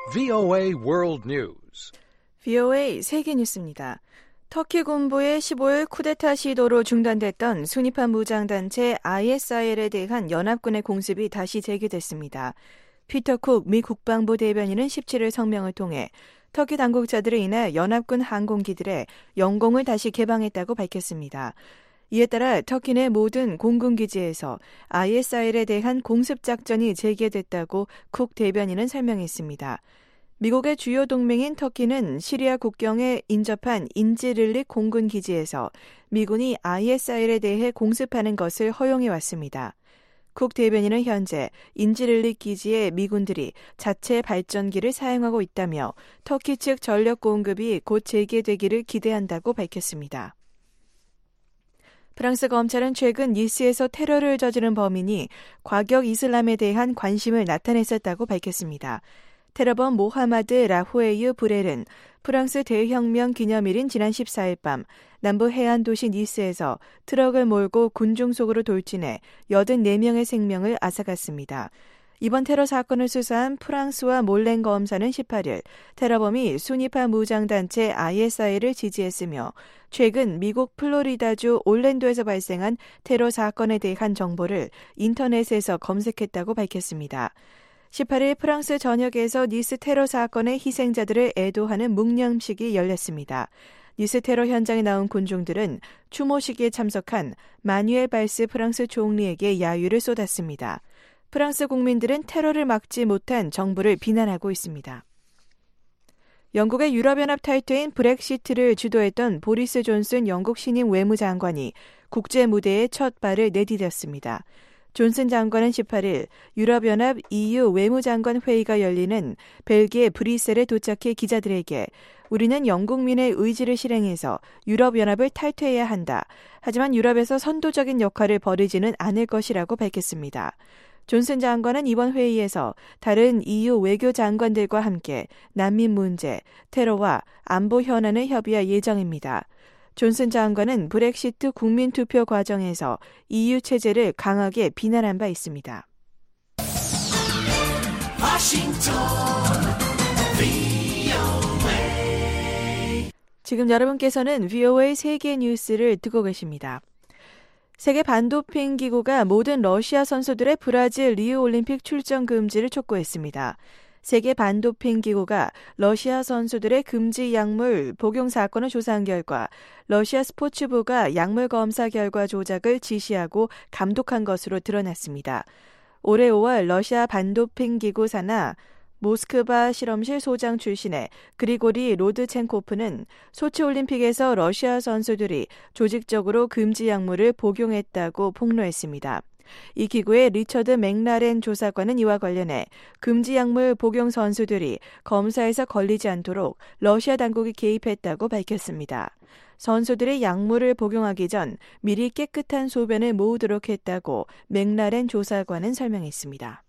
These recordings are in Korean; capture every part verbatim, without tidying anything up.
브이오에이 World News. 브이오에이 세계 뉴스입니다. 터키 군부의 십오일 쿠데타 시도로 중단됐던 순위파 무장단체 아이에스아이엘에 대한 연합군의 공습이 다시 재개됐습니다. 피터 쿡 미 국방부 대변인은 십칠일 성명을 통해 터키 당국자들에 인해 연합군 항공기들의 영공을 다시 개방했다고 밝혔습니다. 이에 따라 터키 내 모든 공군기지에서 아이에스아이엘에 대한 공습작전이 재개됐다고 쿡 대변인은 설명했습니다. 미국의 주요 동맹인 터키는 시리아 국경에 인접한 인지릴릭 공군기지에서 미군이 아이에스아이엘에 대해 공습하는 것을 허용해왔습니다. 쿡 대변인은 현재 인지릴릭 기지에 미군들이 자체 발전기를 사용하고 있다며 터키 측 전력 공급이 곧 재개되기를 기대한다고 밝혔습니다. 프랑스 검찰은 최근 니스에서 테러를 저지른 범인이 과격 이슬람에 대한 관심을 나타냈었다고 밝혔습니다. 테러범 모하마드 라후에유 브렐은 프랑스 대혁명 기념일인 지난 십사일 밤 남부 해안 도시 니스에서 트럭을 몰고 군중 속으로 돌진해 여든네 명의 생명을 앗아갔습니다. 이번 테러 사건을 수사한 프랑스와 몰랭 검사는 십팔일 테러범이 순위파 무장단체 아이에스아이엘을 지지했으며 최근 미국 플로리다주 올랜도에서 발생한 테러 사건에 대한 정보를 인터넷에서 검색했다고 밝혔습니다. 십팔일 프랑스 전역에서 니스 테러 사건의 희생자들을 애도하는 묵념식이 열렸습니다. 니스 테러 현장에 나온 군중들은 추모식에 참석한 마뉴엘 발스 프랑스 총리에게 야유를 쏟았습니다. 프랑스 국민들은 테러를 막지 못한 정부를 비난하고 있습니다. 영국의 유럽연합 탈퇴인 브렉시트를 주도했던 보리스 존슨 영국 신임 외무장관이 국제 무대에 첫 발을 내디뎠습니다. 존슨 장관은 십팔일 유럽연합 이유 외무장관 회의가 열리는 벨기에 브뤼셀에 도착해 기자들에게 우리는 영국민의 의지를 실행해서 유럽연합을 탈퇴해야 한다. 하지만 유럽에서 선도적인 역할을 벌이지는 않을 것이라고 밝혔습니다. 존슨 장관은 이번 회의에서 다른 이유 외교장관들과 함께 난민 문제, 테러와 안보 현안을 협의할 예정입니다. 존슨 장관은 브렉시트 국민투표 과정에서 이유 체제를 강하게 비난한 바 있습니다. 워싱턴, 브이오에이. 지금 여러분께서는 브이오에이 세계 뉴스를 듣고 계십니다. 세계 반도핑 기구가 모든 러시아 선수들의 브라질 리우올림픽 출전 금지를 촉구했습니다. 세계 반도핑 기구가 러시아 선수들의 금지 약물 복용 사건을 조사한 결과 러시아 스포츠부가 약물 검사 결과 조작을 지시하고 감독한 것으로 드러났습니다. 올해 오월 러시아 반도핑 기구 산하 모스크바 실험실 소장 출신의 그리고리 로드첸코프는 소치올림픽에서 러시아 선수들이 조직적으로 금지 약물을 복용했다고 폭로했습니다. 이 기구의 리처드 맥라렌 조사관은 이와 관련해 금지 약물 복용 선수들이 검사에서 걸리지 않도록 러시아 당국이 개입했다고 밝혔습니다. 선수들이 약물을 복용하기 전 미리 깨끗한 소변을 모으도록 했다고 맥라렌 조사관은 설명했습니다.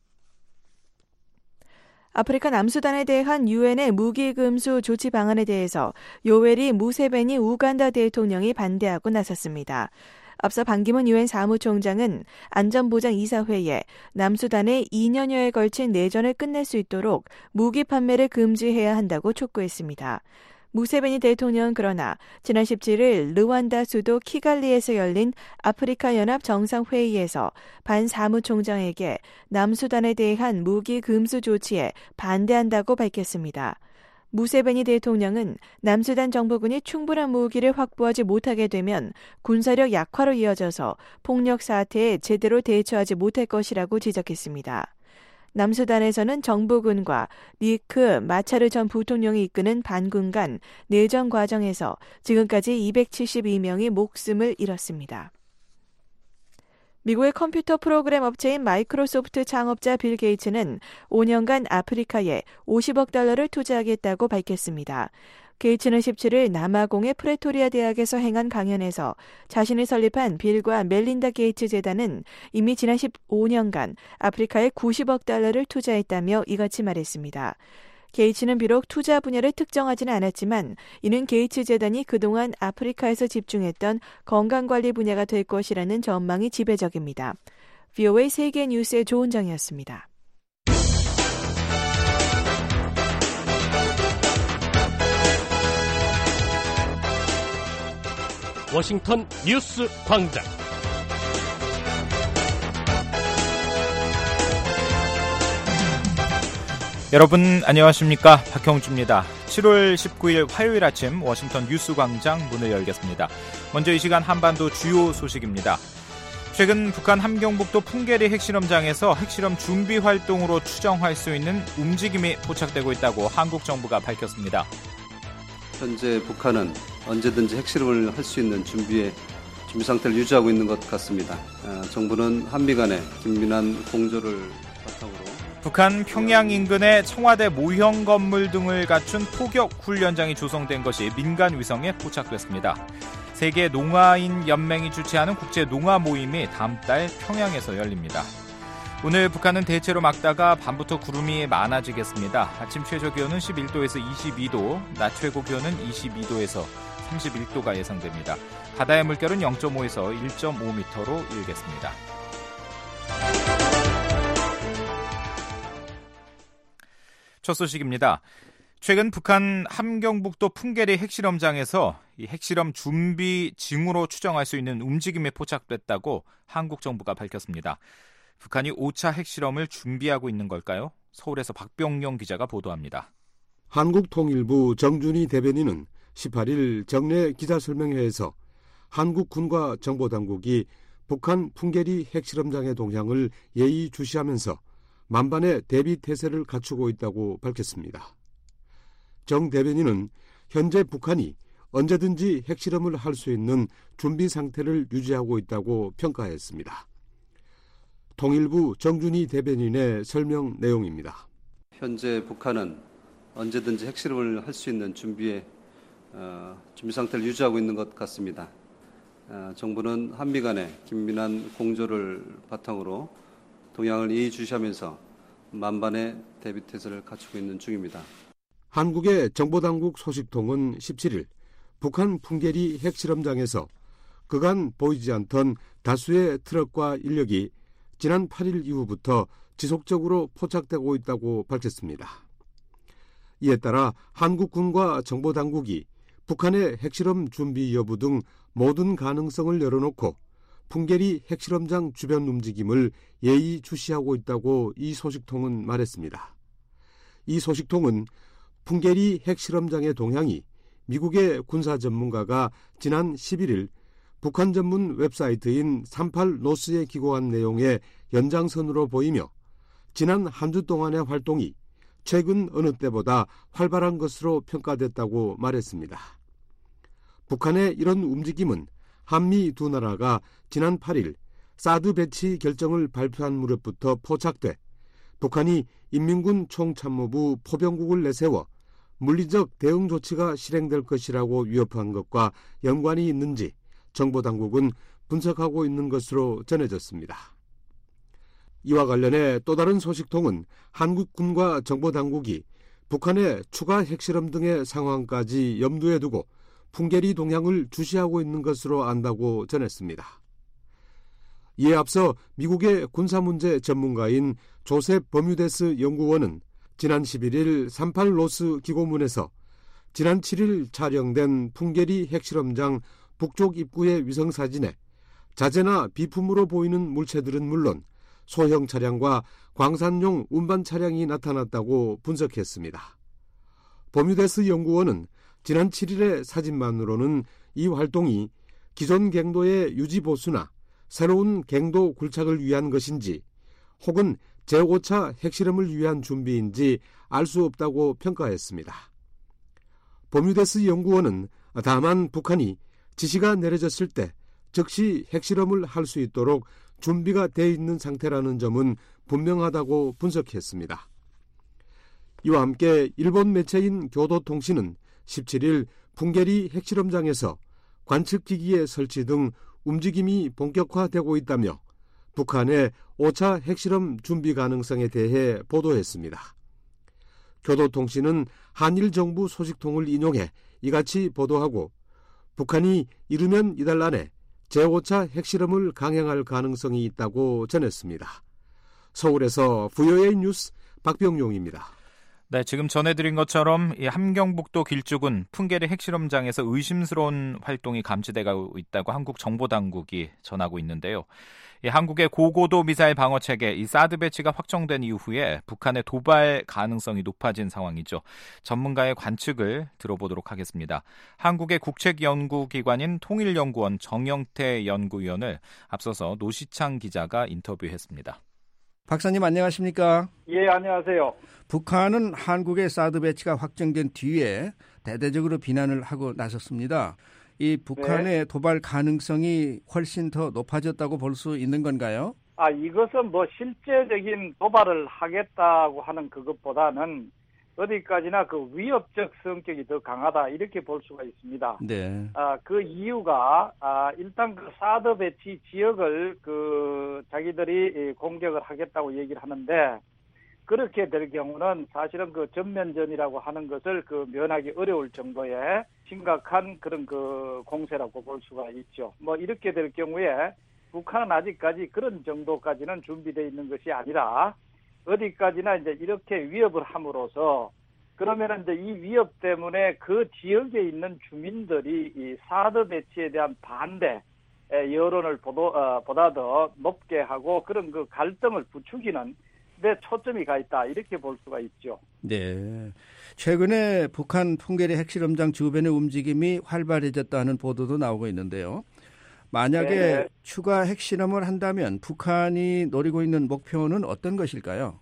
아프리카 남수단에 대한 유엔의 무기금수 조치 방안에 대해서 요웨리 무세베니 우간다 대통령이 반대하고 나섰습니다. 앞서 반기문 유엔 사무총장은 안전보장이사회에 남수단의 이년여에 걸친 내전을 끝낼 수 있도록 무기 판매를 금지해야 한다고 촉구했습니다. 무세베니 대통령은 그러나 지난 십칠일 르완다 수도 키갈리에서 열린 아프리카 연합 정상회의에서 반 사무총장에게 남수단에 대한 무기 금수 조치에 반대한다고 밝혔습니다. 무세베니 대통령은 남수단 정부군이 충분한 무기를 확보하지 못하게 되면 군사력 약화로 이어져서 폭력 사태에 제대로 대처하지 못할 것이라고 지적했습니다. 남수단에서는 정부군과 리크 마차르 전 부통령이 이끄는 반군 간 내전 과정에서 지금까지 이백칠십이 명이 목숨을 잃었습니다. 미국의 컴퓨터 프로그램 업체인 마이크로소프트 창업자 빌 게이츠는 오 년간 아프리카에 오십억 달러를 투자하겠다고 밝혔습니다. 게이츠는 십칠일 남아공의 프레토리아 대학에서 행한 강연에서 자신이 설립한 빌과 멜린다 게이츠 재단은 이미 지난 십오 년간 아프리카에 구십억 달러를 투자했다며 이같이 말했습니다. 게이츠는 비록 투자 분야를 특정하지는 않았지만 이는 게이츠 재단이 그동안 아프리카에서 집중했던 건강관리 분야가 될 것이라는 전망이 지배적입니다. 브이오에이 세계 뉴스의 조은정이었습니다. 워싱턴 뉴스 광장. 여러분 안녕하십니까? 박형주입니다. 칠월 십구일 화요일 아침 워싱턴 뉴스 광장 문을 열겠습니다. 먼저 이 시간 한반도 주요 소식입니다. 최근 북한 함경북도 풍계리 핵실험장에서 핵실험 준비 활동으로 추정할 수 있는 움직임이 포착되고 있다고 한국 정부가 밝혔습니다. 현재 북한은 언제든지 핵실험을 할 수 있는 준비에 준비 상태를 유지하고 있는 것 같습니다. 정부는 한미 간의 긴밀한 공조를 바탕으로 북한 평양 인근에 청와대 모형 건물 등을 갖춘 포격 훈련장이 조성된 것이 민간 위성에 포착됐습니다. 세계 농아인 연맹이 주최하는 국제 농아 모임이 다음 달 평양에서 열립니다. 오늘 북한은 대체로 맑다가 밤부터 구름이 많아지겠습니다. 아침 최저 기온은 십일도에서 이십이도, 낮 최고 기온은 이십이도에서 삼십일도가 예상됩니다. 바다의 물결은 영점오에서 일점오 미터로 일겠습니다. 첫 소식입니다. 최근 북한 함경북도 풍계리 핵실험장에서 이 핵실험 준비 징후로 추정할 수 있는 움직임이 포착됐다고 한국 정부가 밝혔습니다. 북한이 오 차 핵실험을 준비하고 있는 걸까요? 서울에서 박병용 기자가 보도합니다. 한국통일부 정준희 대변인은 십팔일 정례 기자설명회에서 한국 군과 정보당국이 북한 풍계리 핵실험장의 동향을 예의주시하면서 만반의 대비태세를 갖추고 있다고 밝혔습니다. 정 대변인은 현재 북한이 언제든지 핵실험을 할 수 있는 준비 상태를 유지하고 있다고 평가했습니다. 통일부 정준희 대변인의 설명 내용입니다. 현재 북한은 언제든지 핵실험을 할 수 있는 준비에 어, 준비 상태를 유지하고 있는 것 같습니다. 어, 정부는 한미 간의 긴밀한 공조를 바탕으로 동향을 예의주시하면서 만반의 대비태세를 갖추고 있는 중입니다. 한국의 정보당국 소식통은 십칠일 북한 풍계리 핵실험장에서 그간 보이지 않던 다수의 트럭과 인력이 지난 팔일 이후부터 지속적으로 포착되고 있다고 밝혔습니다. 이에 따라 한국군과 정보당국이 북한의 핵실험 준비 여부 등 모든 가능성을 열어놓고 풍계리 핵실험장 주변 움직임을 예의주시하고 있다고 이 소식통은 말했습니다. 이 소식통은 풍계리 핵실험장의 동향이 미국의 군사 전문가가 지난 십일일 북한 전문 웹사이트인 삼십팔 노스에 기고한 내용의 연장선으로 보이며 지난 한 주 동안의 활동이 최근 어느 때보다 활발한 것으로 평가됐다고 말했습니다. 북한의 이런 움직임은 한미 두 나라가 지난 팔일 사드 배치 결정을 발표한 무렵부터 포착돼 북한이 인민군 총참모부 포병국을 내세워 물리적 대응 조치가 실행될 것이라고 위협한 것과 연관이 있는지 정보당국은 분석하고 있는 것으로 전해졌습니다. 이와 관련해 또 다른 소식통은 한국군과 정보당국이 북한의 추가 핵실험 등의 상황까지 염두에 두고 풍계리 동향을 주시하고 있는 것으로 안다고 전했습니다. 이에 앞서 미국의 군사문제 전문가인 조셉 버뮤데스 연구원은 지난 십일일 삼십팔 노스 기고문에서 지난 칠일 촬영된 풍계리 핵실험장 북쪽 입구의 위성사진에 자재나 비품으로 보이는 물체들은 물론 소형 차량과 광산용 운반 차량이 나타났다고 분석했습니다. 버뮤데스 연구원은 지난 칠일의 사진만으로는 이 활동이 기존 갱도의 유지 보수나 새로운 갱도 굴착을 위한 것인지 혹은 제오 차 핵실험을 위한 준비인지 알 수 없다고 평가했습니다. 버뮤데스 연구원은 다만 북한이 지시가 내려졌을 때 즉시 핵실험을 할 수 있도록 준비가 돼 있는 상태라는 점은 분명하다고 분석했습니다. 이와 함께 일본 매체인 교도통신은 십칠일 풍계리 핵실험장에서 관측기기의 설치 등 움직임이 본격화되고 있다며 북한의 오 차 핵실험 준비 가능성에 대해 보도했습니다. 교도통신은 한일 정부 소식통을 인용해 이같이 보도하고 북한이 이르면 이달 안에 제오 차 핵실험을 강행할 가능성이 있다고 전했습니다. 서울에서 브이오에이 뉴스 박병용입니다. 네, 지금 전해드린 것처럼 이 함경북도 길쭉은 풍계리 핵실험장에서 의심스러운 활동이 감지되고 있다고 한국 정보당국이 전하고 있는데요. 이 한국의 고고도 미사일 방어 체계, 이 사드 배치가 확정된 이후에 북한의 도발 가능성이 높아진 상황이죠. 전문가의 관측을 들어보도록 하겠습니다. 한국의 국책연구기관인 통일연구원 정영태 연구위원을 앞서서 노시창 기자가 인터뷰했습니다. 박사님 안녕하십니까? 예, 안녕하세요. 북한은 한국의 사드 배치가 확정된 뒤에 대대적으로 비난을 하고 나섰습니다. 이 북한의 네. 도발 가능성이 훨씬 더 높아졌다고 볼 수 있는 건가요? 아, 이것은 뭐 실제적인 도발을 하겠다고 하는 그것보다는 어디까지나 그 위협적 성격이 더 강하다 이렇게 볼 수가 있습니다. 네. 아, 그 이유가 아, 일단 그 사드 배치 지역을 그 자기들이 공격을 하겠다고 얘기를 하는데 그렇게 될 경우는 사실은 그 전면전이라고 하는 것을 그 면하기 어려울 정도의 심각한 그런 그 공세라고 볼 수가 있죠. 뭐 이렇게 될 경우에 북한은 아직까지 그런 정도까지는 준비되어 있는 것이 아니라 어디까지나 이제 이렇게 위협을 함으로써 그러면 이제 이 위협 때문에 그 지역에 있는 주민들이 이 사드 배치에 대한 반대 여론을 보다, 보다 더 높게 하고 그런 그 갈등을 부추기는 데 초점이 가 있다 이렇게 볼 수가 있죠. 네. 최근에 북한 풍계리 핵실험장 주변의 움직임이 활발해졌다는 보도도 나오고 있는데요. 만약에 네. 추가 핵실험을 한다면 북한이 노리고 있는 목표는 어떤 것일까요?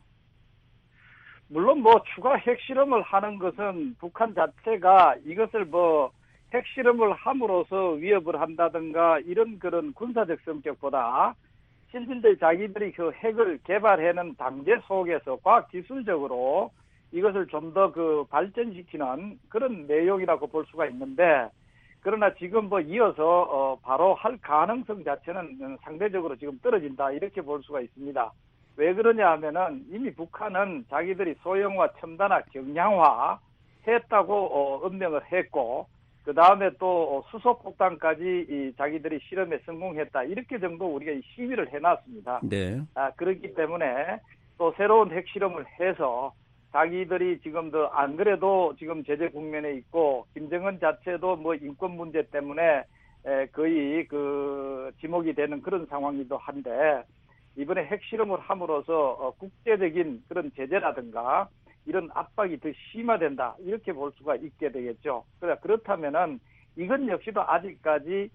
물론 뭐 추가 핵실험을 하는 것은 북한 자체가 이것을 뭐 핵실험을 함으로써 위협을 한다든가 이런 그런 군사적 성격보다 실질적으로 자기들이 그 핵을 개발해낸 당제 속에서 과학기술적으로 이것을 좀 더 그 발전시키는 그런 내용이라고 볼 수가 있는데 그러나 지금 뭐 이어서 어 바로 할 가능성 자체는 상대적으로 지금 떨어진다 이렇게 볼 수가 있습니다. 왜 그러냐 하면은 이미 북한은 자기들이 소형화, 첨단화, 경량화 했다고 어 엄명을 했고 그 다음에 또 수소폭탄까지 이 자기들이 실험에 성공했다. 이렇게 정도 우리가 시위를 해놨습니다. 네. 아, 그렇기 때문에 또 새로운 핵실험을 해서 자기들이 지금도 안 그래도 지금 제재 국면에 있고 김정은 자체도 뭐 인권 문제 때문에 거의 그 지목이 되는 그런 상황이기도 한데 이번에 핵실험을 함으로써 국제적인 그런 제재라든가 이런 압박이 더 심화된다 이렇게 볼 수가 있게 되겠죠. 그러니까 그렇다면은 이건 역시도 아직까지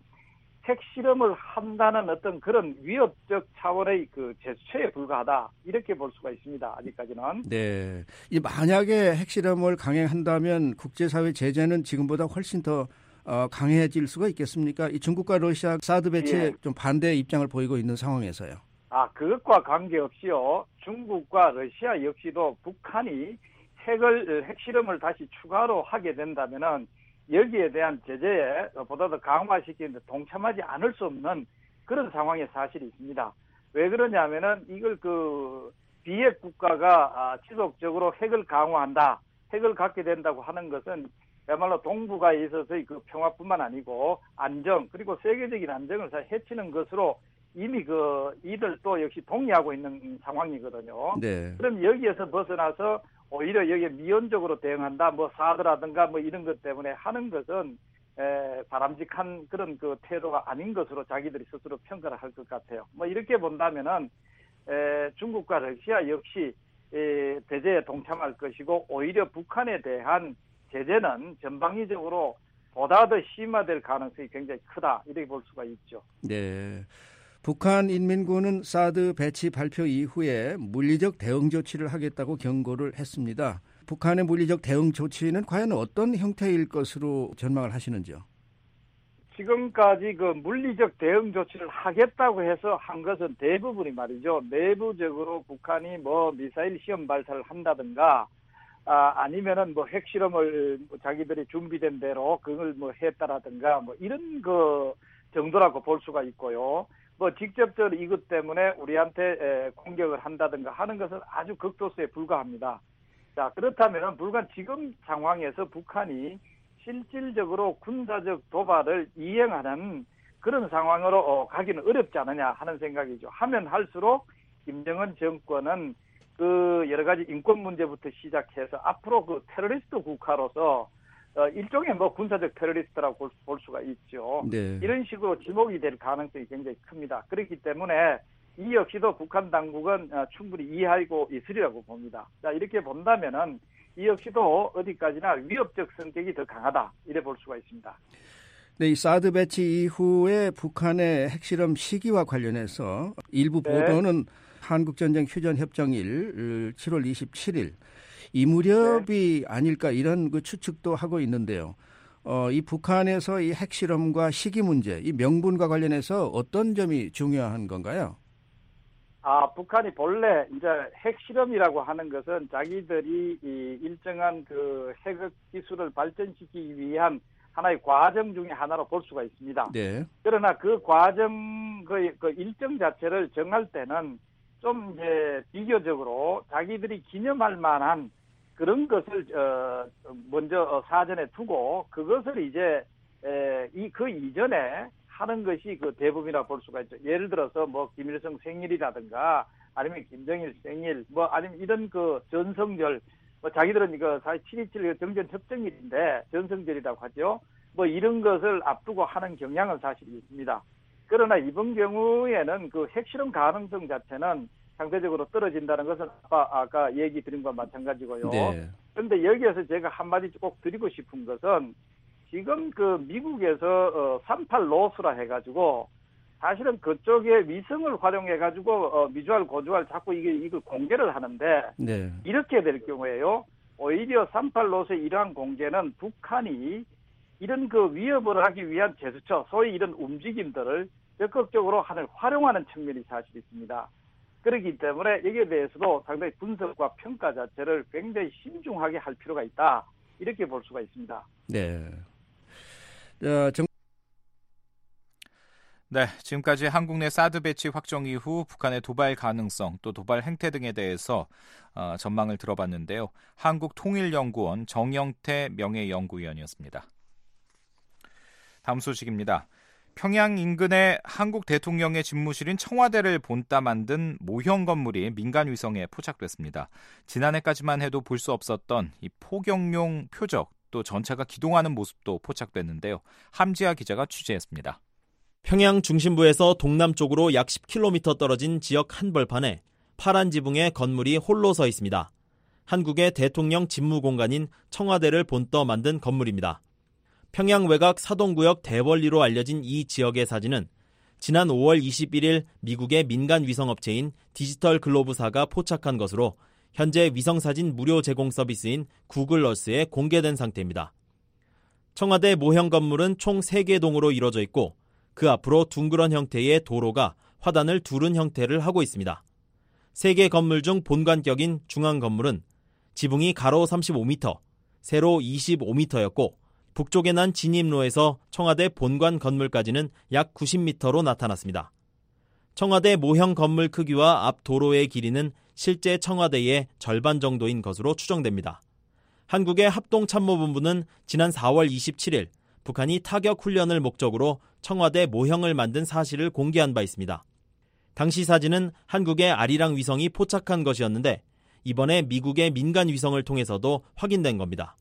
핵실험을 한다는 어떤 그런 위협적 차원의 그 제스처에 불과하다 이렇게 볼 수가 있습니다. 아직까지는. 네. 이 만약에 핵실험을 강행한다면 국제사회 제재는 지금보다 훨씬 더 어, 강해질 수가 있겠습니까? 이 중국과 러시아 사드 배치에 예. 좀 반대 입장을 보이고 있는 상황에서요. 아, 그것과 관계없이요. 중국과 러시아 역시도 북한이 핵을, 핵실험을 다시 추가로 하게 된다면은 여기에 대한 제재에 보다 더 강화시키는 데 동참하지 않을 수 없는 그런 상황의 사실이 있습니다. 왜 그러냐면은 이걸 그 비핵 국가가 지속적으로 핵을 강화한다, 핵을 갖게 된다고 하는 것은 그야말로 동북아에 있어서의 그 평화뿐만 아니고 안정, 그리고 세계적인 안정을 해치는 것으로 이미 그 이들도 역시 동의하고 있는 상황이거든요. 네. 그럼 여기에서 벗어나서 오히려 여기에 미온적으로 대응한다, 뭐 사드라든가 뭐 이런 것 때문에 하는 것은 에, 바람직한 그런 그 태도가 아닌 것으로 자기들이 스스로 평가를 할 것 같아요. 뭐 이렇게 본다면은 에, 중국과 러시아 역시 에, 제재에 동참할 것이고 오히려 북한에 대한 제재는 전방위적으로 보다 더 심화될 가능성이 굉장히 크다 이렇게 볼 수가 있죠. 네. 북한 인민군은 사드 배치 발표 이후에 물리적 대응 조치를 하겠다고 경고를 했습니다. 북한의 물리적 대응 조치는 과연 어떤 형태일 것으로 전망을 하시는지요? 지금까지 그 물리적 대응 조치를 하겠다고 해서 한 것은 대부분이 말이죠. 내부적으로 북한이 뭐 미사일 시험 발사를 한다든가 아, 아니면은 뭐 핵실험을 자기들이 준비된 대로 그걸 뭐 했다라든가 뭐 이런 그 정도라고 볼 수가 있고요. 뭐 직접적으로 이것 때문에 우리한테 공격을 한다든가 하는 것은 아주 극소수에 불과합니다. 자, 그렇다면 불과 지금 상황에서 북한이 실질적으로 군사적 도발을 이행하는 그런 상황으로 가기는 어렵지 않느냐 하는 생각이죠. 하면 할수록 김정은 정권은 그 여러 가지 인권 문제부터 시작해서 앞으로 그 테러리스트 국가로서 어, 일종의 뭐 군사적 테러리스트라고 볼, 볼 수가 있죠. 네. 이런 식으로 지목이 될 가능성이 굉장히 큽니다. 그렇기 때문에 이 역시도 북한 당국은 어, 충분히 이해하고 있으리라고 봅니다. 자, 이렇게 본다면은 이 역시도 어디까지나 위협적 성격이 더 강하다 이래 볼 수가 있습니다. 네, 이 사드 배치 이후에 북한의 핵실험 시기와 관련해서 일부 네. 보도는 한국전쟁 휴전협정일 칠월 이십칠일 이 무렵이 네. 아닐까 이런 그 추측도 하고 있는데요. 어, 이 북한에서 이 핵실험과 시기 문제, 이 명분과 관련해서 어떤 점이 중요한 건가요? 아, 북한이 본래 이제 핵실험이라고 하는 것은 자기들이 이 일정한 그 핵 기술을 발전시키기 위한 하나의 과정 중에 하나로 볼 수가 있습니다. 네. 그러나 그 과정 그, 그 일정 자체를 정할 때는 좀 이제 비교적으로 자기들이 기념할 만한 그런 것을 어, 먼저 사전에 두고 그것을 이제 이 그 이전에 하는 것이 그 대부분이라 볼 수가 있죠. 예를 들어서 뭐 김일성 생일이라든가 아니면 김정일 생일 뭐 아니면 이런 그 전성절 뭐 자기들은 이거 사실 칠이칠 정전 협정일인데 전성절이라고 하죠. 뭐 이런 것을 앞두고 하는 경향은 사실 있습니다. 그러나 이번 경우에는 그 핵실험 가능성 자체는 상대적으로 떨어진다는 것은 아까, 아까 얘기 드린 것과 마찬가지고요. 네. 그런데 여기에서 제가 한마디 꼭 드리고 싶은 것은 지금 그 미국에서 어, 삼십팔 로스라 해가지고 사실은 그쪽에 위성을 활용해가지고 어, 미주알 고주알 자꾸 이게 이걸 공개를 하는데 네. 이렇게 될 경우에요. 오히려 삼십팔 로스의 이러한 공개는 북한이 이런 그 위협을 하기 위한 제스처, 소위 이런 움직임들을 적극적으로 하는 활용하는 측면이 사실 있습니다. 그렇기 때문에 여기에 대해서도 상당히 분석과 평가 자체를 굉장히 신중하게 할 필요가 있다. 이렇게 볼 수가 있습니다. 네. 어, 정... 네, 지금까지 한국 내 사드 배치 확정 이후 북한의 도발 가능성 또 도발 행태 등에 대해서 어, 전망을 들어봤는데요. 한국통일연구원 정영태 명예연구위원이었습니다. 다음 소식입니다. 평양 인근에 한국 대통령의 집무실인 청와대를 본따 만든 모형 건물이 민간 위성에 포착됐습니다. 지난해까지만 해도 볼 수 없었던 이 포경용 표적 또 전차가 기동하는 모습도 포착됐는데요. 함지아 기자가 취재했습니다. 평양 중심부에서 동남쪽으로 약 십 킬로미터 떨어진 지역 한벌판에 파란 지붕의 건물이 홀로 서 있습니다. 한국의 대통령 집무 공간인 청와대를 본떠 만든 건물입니다. 평양 외곽 사동구역 대월리로 알려진 이 지역의 사진은 지난 오월 이십일일 미국의 민간 위성업체인 디지털 글로브사가 포착한 것으로 현재 위성사진 무료 제공 서비스인 구글 어스에 공개된 상태입니다. 청와대 모형 건물은 총 세 개 동으로 이루어져 있고 그 앞으로 둥그런 형태의 도로가 화단을 두른 형태를 하고 있습니다. 세 개 건물 중 본관격인 중앙 건물은 지붕이 가로 삼십오 미터, 세로 이십오 미터였고 북쪽에 난 진입로에서 청와대 본관 건물까지는 약 구십 미터로 나타났습니다. 청와대 모형 건물 크기와 앞 도로의 길이는 실제 청와대의 절반 정도인 것으로 추정됩니다. 한국의 합동참모본부는 지난 사월 이십칠일 북한이 타격 훈련을 목적으로 청와대 모형을 만든 사실을 공개한 바 있습니다. 당시 사진은 한국의 아리랑 위성이 포착한 것이었는데 이번에 미국의 민간 위성을 통해서도 확인된 겁니다.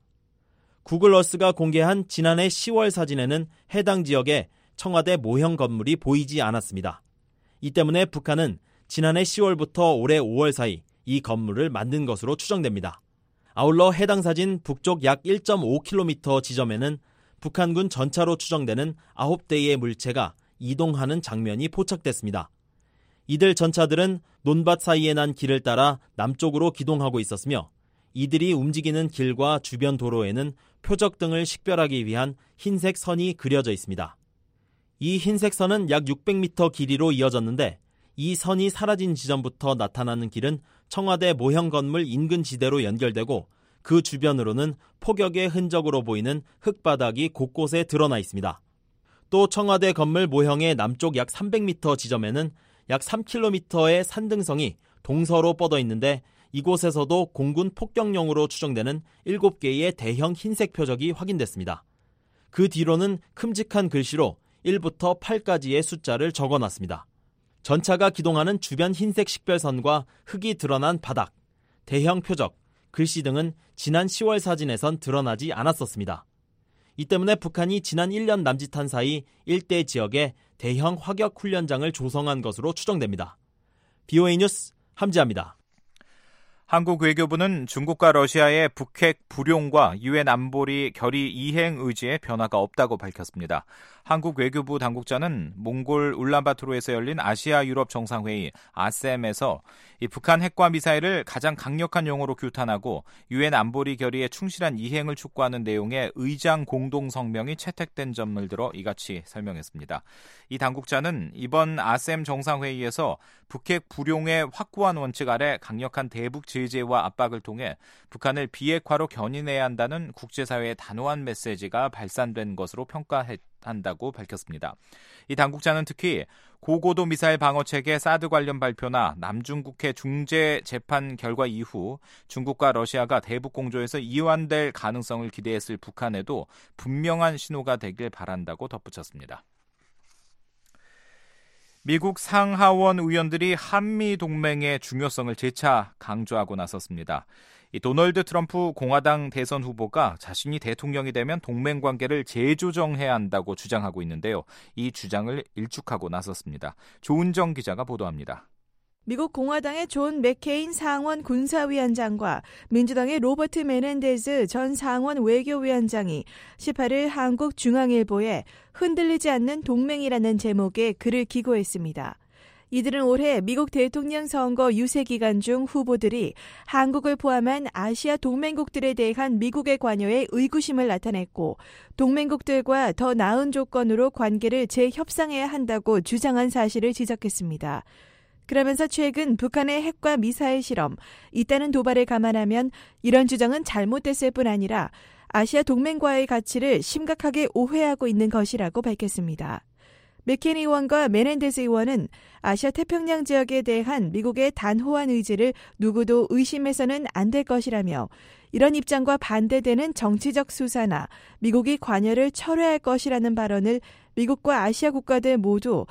구글어스가 공개한 지난해 시월 사진에는 해당 지역에 청와대 모형 건물이 보이지 않았습니다. 이 때문에 북한은 지난해 시월부터 올해 오월 사이 이 건물을 만든 것으로 추정됩니다. 아울러 해당 사진 북쪽 약 일 점 오 킬로미터 지점에는 북한군 전차로 추정되는 아홉 대의 물체가 이동하는 장면이 포착됐습니다. 이들 전차들은 논밭 사이에 난 길을 따라 남쪽으로 기동하고 있었으며 이들이 움직이는 길과 주변 도로에는 표적 등을 식별하기 위한 흰색 선이 그려져 있습니다. 이 흰색 선은 약 육백 미터 길이로 이어졌는데 이 선이 사라진 지점부터 나타나는 길은 청와대 모형 건물 인근 지대로 연결되고 그 주변으로는 포격의 흔적으로 보이는 흙바닥이 곳곳에 드러나 있습니다. 또 청와대 건물 모형의 남쪽 약 삼백 미터 지점에는 약 삼 킬로미터의 산등성이 동서로 뻗어 있는데 이곳에서도 공군 폭격용으로 추정되는 일곱 개의 대형 흰색 표적이 확인됐습니다. 그 뒤로는 큼직한 글씨로 일부터 팔까지의 숫자를 적어놨습니다. 전차가 기동하는 주변 흰색 식별선과 흙이 드러난 바닥, 대형 표적, 글씨 등은 지난 시월 사진에선 드러나지 않았었습니다. 이 때문에 북한이 지난 일 년 남짓한 사이 일대 지역에 대형 화격 훈련장을 조성한 것으로 추정됩니다. 비오에이 뉴스 함지아입니다. 한국 외교부는 중국과 러시아의 북핵 불용과 유엔 안보리 결의 이행 의지에 변화가 없다고 밝혔습니다. 한국 외교부 당국자는 몽골 울란바토르에서 열린 아시아 유럽 정상회의 아셈에서 이 북한 핵과 미사일을 가장 강력한 용어로 규탄하고 유엔 안보리 결의에 충실한 이행을 촉구하는 내용의 의장 공동 성명이 채택된 점을 들어 이같이 설명했습니다. 이 당국자는 이번 아셈 정상회의에서 북핵 불용의 확고한 원칙 아래 강력한 대북 제재와 압박을 통해 북한을 비핵화로 견인해야 한다는 국제사회의 단호한 메시지가 발산된 것으로 평가한다고 밝혔습니다. 이 당국자는 특히 고고도 미사일 방어체계 사드 관련 발표나 남중국해 중재 재판 결과 이후 중국과 러시아가 대북 공조에서 이완될 가능성을 기대했을 북한에도 분명한 신호가 되길 바란다고 덧붙였습니다. 미국 상하원 의원들이 한미 동맹의 중요성을 재차 강조하고 나섰습니다. 이 도널드 트럼프 공화당 대선 후보가 자신이 대통령이 되면 동맹 관계를 재조정해야 한다고 주장하고 있는데요. 이 주장을 일축하고 나섰습니다. 조은정 기자가 보도합니다. 미국 공화당의 존 맥케인 상원 군사위원장과 민주당의 로버트 메넨데즈 전 상원 외교위원장이 십팔 일 한국중앙일보에 흔들리지 않는 동맹이라는 제목의 글을 기고했습니다. 이들은 올해 미국 대통령 선거 유세 기간 중 후보들이 한국을 포함한 아시아 동맹국들에 대한 미국의 관여에 의구심을 나타냈고 동맹국들과 더 나은 조건으로 관계를 재협상해야 한다고 주장한 사실을 지적했습니다. 그러면서 최근 북한의 핵과 미사일 실험, 잇따른 도발을 감안하면 이런 주장은 잘못됐을 뿐 아니라 아시아 동맹과의 가치를 심각하게 오해하고 있는 것이라고 밝혔습니다. 맥케인 의원과 메넨데스 의원은 아시아 태평양 지역에 대한 미국의 단호한 의지를 누구도 의심해서는 안 될 것이라며 이런 입장과 반대되는 정치적 수사나 미국이 관여를 철회할 것이라는 발언을 미국과 아시아 국가들 모두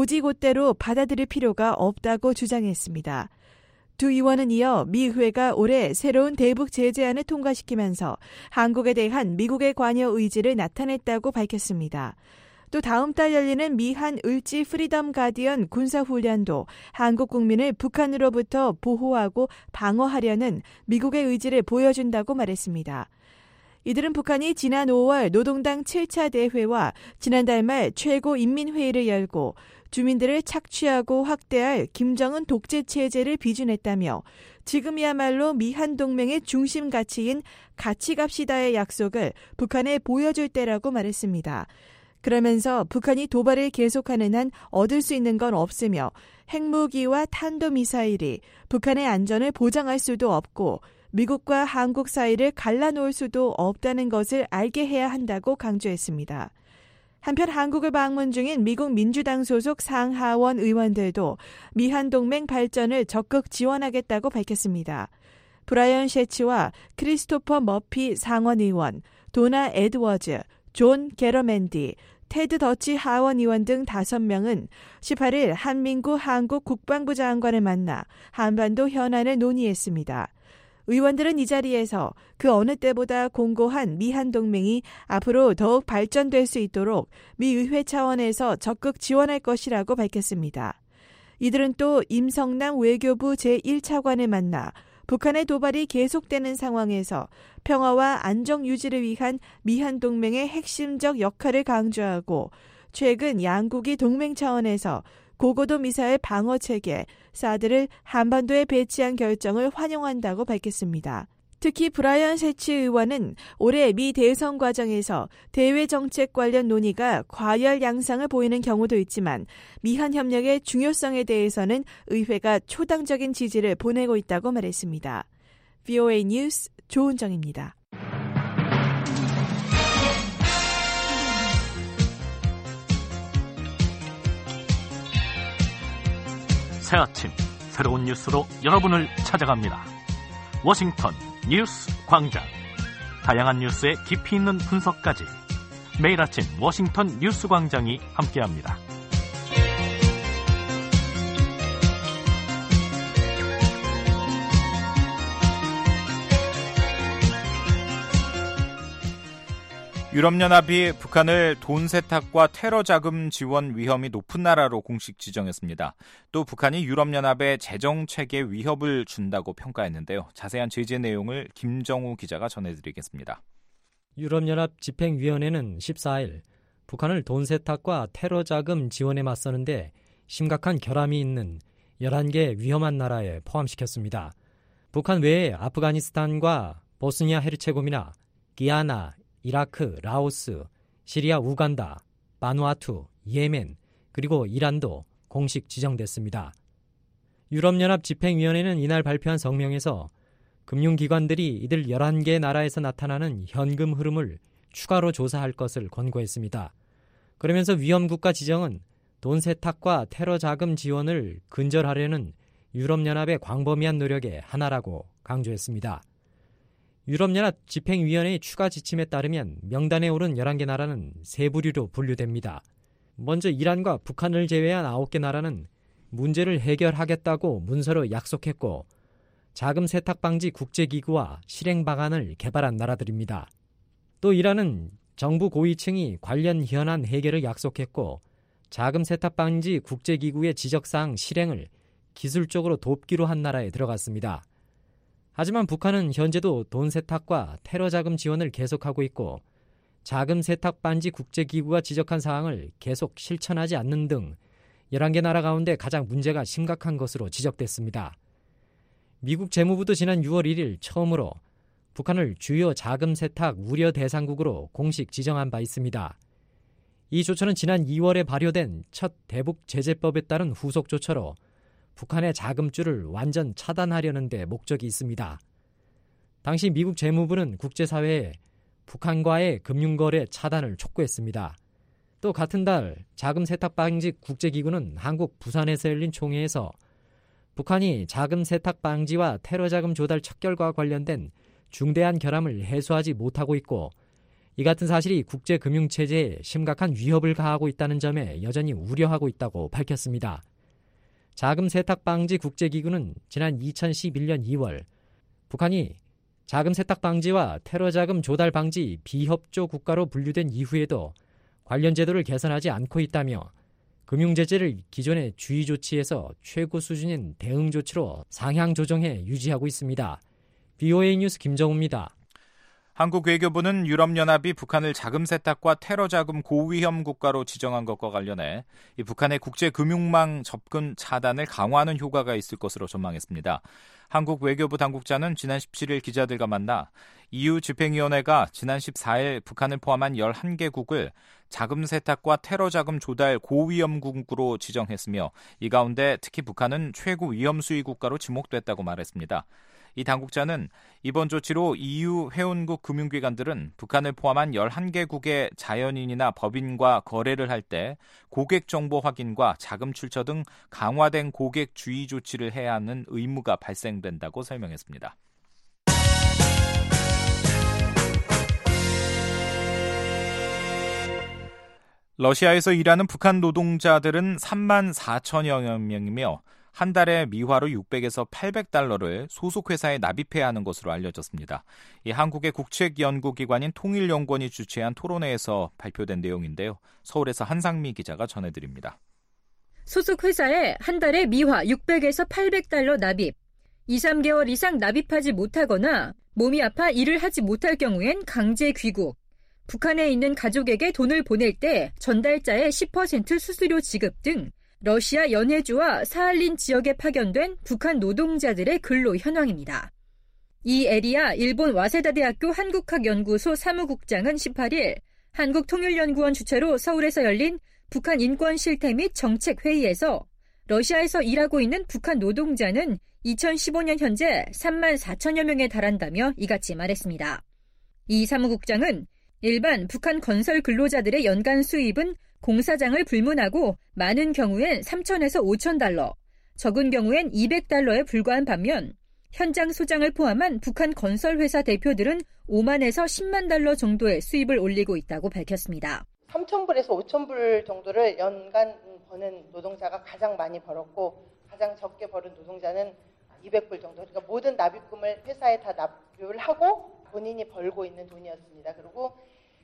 고지고대로 받아들일 필요가 없다고 주장했습니다. 두 의원은 이어 미 의회가 올해 새로운 대북 제재안을 통과시키면서 한국에 대한 미국의 관여 의지를 나타냈다고 밝혔습니다. 또 다음 달 열리는 미한 을지 프리덤 가디언 군사훈련도 한국 국민을 북한으로부터 보호하고 방어하려는 미국의 의지를 보여준다고 말했습니다. 이들은 북한이 지난 오월 노동당 칠 차 대회와 지난달 말 최고인민회의를 열고 주민들을 착취하고 확대할 김정은 독재체제를 비준했다며 지금이야말로 미한동맹의 중심 가치인 같이 갑시다의 약속을 북한에 보여줄 때라고 말했습니다. 그러면서 북한이 도발을 계속하는 한 얻을 수 있는 건 없으며 핵무기와 탄도미사일이 북한의 안전을 보장할 수도 없고 미국과 한국 사이를 갈라놓을 수도 없다는 것을 알게 해야 한다고 강조했습니다. 한편 한국을 방문 중인 미국 민주당 소속 상하원 의원들도 미한동맹 발전을 적극 지원하겠다고 밝혔습니다. 브라이언 셰치와 크리스토퍼 머피 상원 의원, 도나 에드워즈, 존 게러맨디, 테드 더치 하원 의원 등 다섯 명은 십팔 일 한민구 한국 국방부 장관을 만나 한반도 현안을 논의했습니다. 의원들은 이 자리에서 그 어느 때보다 공고한 미한동맹이 앞으로 더욱 발전될 수 있도록 미 의회 차원에서 적극 지원할 것이라고 밝혔습니다. 이들은 또 임성남 외교부 제일 차관을 만나 북한의 도발이 계속되는 상황에서 평화와 안정 유지를 위한 미한동맹의 핵심적 역할을 강조하고 최근 양국이 동맹 차원에서 고고도 미사일 방어체계 사드를 한반도에 배치한 결정을 환영한다고 밝혔습니다. 특히 브라이언 셰치 의원은 올해 미 대선 과정에서 대외 정책 관련 논의가 과열 양상을 보이는 경우도 있지만 미한 협력의 중요성에 대해서는 의회가 초당적인 지지를 보내고 있다고 말했습니다. 비오에이 뉴스 조은정입니다. 새 아침 새로운 뉴스로 여러분을 찾아갑니다. 워싱턴 뉴스 광장. 다양한 뉴스의 깊이 있는 분석까지 매일 아침 워싱턴 뉴스 광장이 함께합니다. 유럽연합이 북한을 돈 세탁과 테러 자금 지원 위험이 높은 나라로 공식 지정했습니다. 또 북한이 유럽연합의 재정 체계에 위협을 준다고 평가했는데요. 자세한 제재 내용을 김정우 기자가 전해드리겠습니다. 유럽연합 집행위원회는 십사일 북한을 돈 세탁과 테러 자금 지원에 맞서는데 심각한 결함이 있는 열한 개 위험한 나라에 포함시켰습니다. 북한 외에 아프가니스탄과 보스니아 헤르체고비나, 기아나, 이라크, 라오스, 시리아, 우간다, 바누아투, 예멘, 그리고 이란도 공식 지정됐습니다. 유럽연합 집행위원회는 이날 발표한 성명에서 금융기관들이 이들 열한 개 나라에서 나타나는 현금 흐름을 추가로 조사할 것을 권고했습니다. 그러면서 위험국가 지정은 돈 세탁과 테러 자금 지원을 근절하려는 유럽연합의 광범위한 노력의 하나라고 강조했습니다. 유럽연합 집행위원회의 추가 지침에 따르면 명단에 오른 열한 개 나라는 세 부류로 분류됩니다. 먼저 이란과 북한을 제외한 아홉 개 나라는 문제를 해결하겠다고 문서로 약속했고 자금 세탁 방지 국제기구와 실행 방안을 개발한 나라들입니다. 또 이란은 정부 고위층이 관련 현안 해결을 약속했고 자금 세탁 방지 국제기구의 지적사항 실행을 기술적으로 돕기로 한 나라에 들어갔습니다. 하지만 북한은 현재도 돈 세탁과 테러 자금 지원을 계속하고 있고 자금 세탁 방지 국제기구가 지적한 사항을 계속 실천하지 않는 등 열한 개 나라 가운데 가장 문제가 심각한 것으로 지적됐습니다. 미국 재무부도 지난 유월 일일 처음으로 북한을 주요 자금 세탁 우려 대상국으로 공식 지정한 바 있습니다. 이 조처는 지난 이월에 발효된 첫 대북 제재법에 따른 후속 조처로 북한의 자금줄을 완전 차단하려는 데 목적이 있습니다. 당시 미국 재무부는 국제사회에 북한과의 금융거래 차단을 촉구했습니다. 또 같은 달 자금 세탁 방지 국제기구는 한국 부산에서 열린 총회에서 북한이 자금 세탁 방지와 테러 자금 조달 척결과 관련된 중대한 결함을 해소하지 못하고 있고 이 같은 사실이 국제금융체제에 심각한 위협을 가하고 있다는 점에 여전히 우려하고 있다고 밝혔습니다. 자금 세탁 방지 국제기구는 지난 이천십일년 이월 북한이 자금 세탁 방지와 테러 자금 조달 방지 비협조 국가로 분류된 이후에도 관련 제도를 개선하지 않고 있다며 금융제재를 기존의 주의 조치에서 최고 수준인 대응 조치로 상향 조정해 유지하고 있습니다. 비오에이 뉴스 김정우입니다. 한국 외교부는 유럽연합이 북한을 자금 세탁과 테러 자금 고위험 국가로 지정한 것과 관련해 이 북한의 국제금융망 접근 차단을 강화하는 효과가 있을 것으로 전망했습니다. 한국 외교부 당국자는 지난 십칠일 기자들과 만나 이유 집행위원회가 지난 십사일 북한을 포함한 열한 개국을 자금 세탁과 테러 자금 조달 고위험국으로 지정했으며 이 가운데 특히 북한은 최고 위험 수위 국가로 지목됐다고 말했습니다. 이 당국자는 이번 조치로 이유 회원국 금융기관들은 북한을 포함한 열한 개국의 자연인이나 법인과 거래를 할 때 고객 정보 확인과 자금 출처 등 강화된 고객 주의 조치를 해야 하는 의무가 발생된다고 설명했습니다. 러시아에서 일하는 북한 노동자들은 삼만 사천여 명이며 한 달에 미화로 육백에서 팔백 달러를 소속 회사에 납입해야 하는 것으로 알려졌습니다. 이 한국의 국책연구기관인 통일연구원이 주최한 토론회에서 발표된 내용인데요. 서울에서 한상미 기자가 전해드립니다. 소속 회사에 한 달에 미화 육백에서 팔백 달러 납입, 이, 삼 개월 이상 납입하지 못하거나 몸이 아파 일을 하지 못할 경우엔 강제 귀국, 북한에 있는 가족에게 돈을 보낼 때 전달자의 십 퍼센트 수수료 지급 등 러시아 연해주와 사할린 지역에 파견된 북한 노동자들의 근로 현황입니다. 이 에리아 일본 와세다 대학교 한국학연구소 사무국장은 십팔일 한국통일연구원 주최로 서울에서 열린 북한 인권 실태 및 정책 회의에서 러시아에서 일하고 있는 북한 노동자는 이천십오년 현재 삼만 사천여 명에 달한다며 이같이 말했습니다. 이 사무국장은 일반 북한 건설 근로자들의 연간 수입은 공사장을 불문하고 많은 경우엔 삼천에서 오천 달러, 적은 경우엔 이백 달러에 불과한 반면 현장 소장을 포함한 북한 건설회사 대표들은 오만에서 십만 달러 정도의 수입을 올리고 있다고 밝혔습니다. 삼천 불에서 오천 불 정도를 연간 버는 노동자가 가장 많이 벌었고 가장 적게 버는 노동자는 이백 불 정도. 그러니까 모든 납입금을 회사에 다 납입을 하고 본인이 벌고 있는 돈이었습니다. 그리고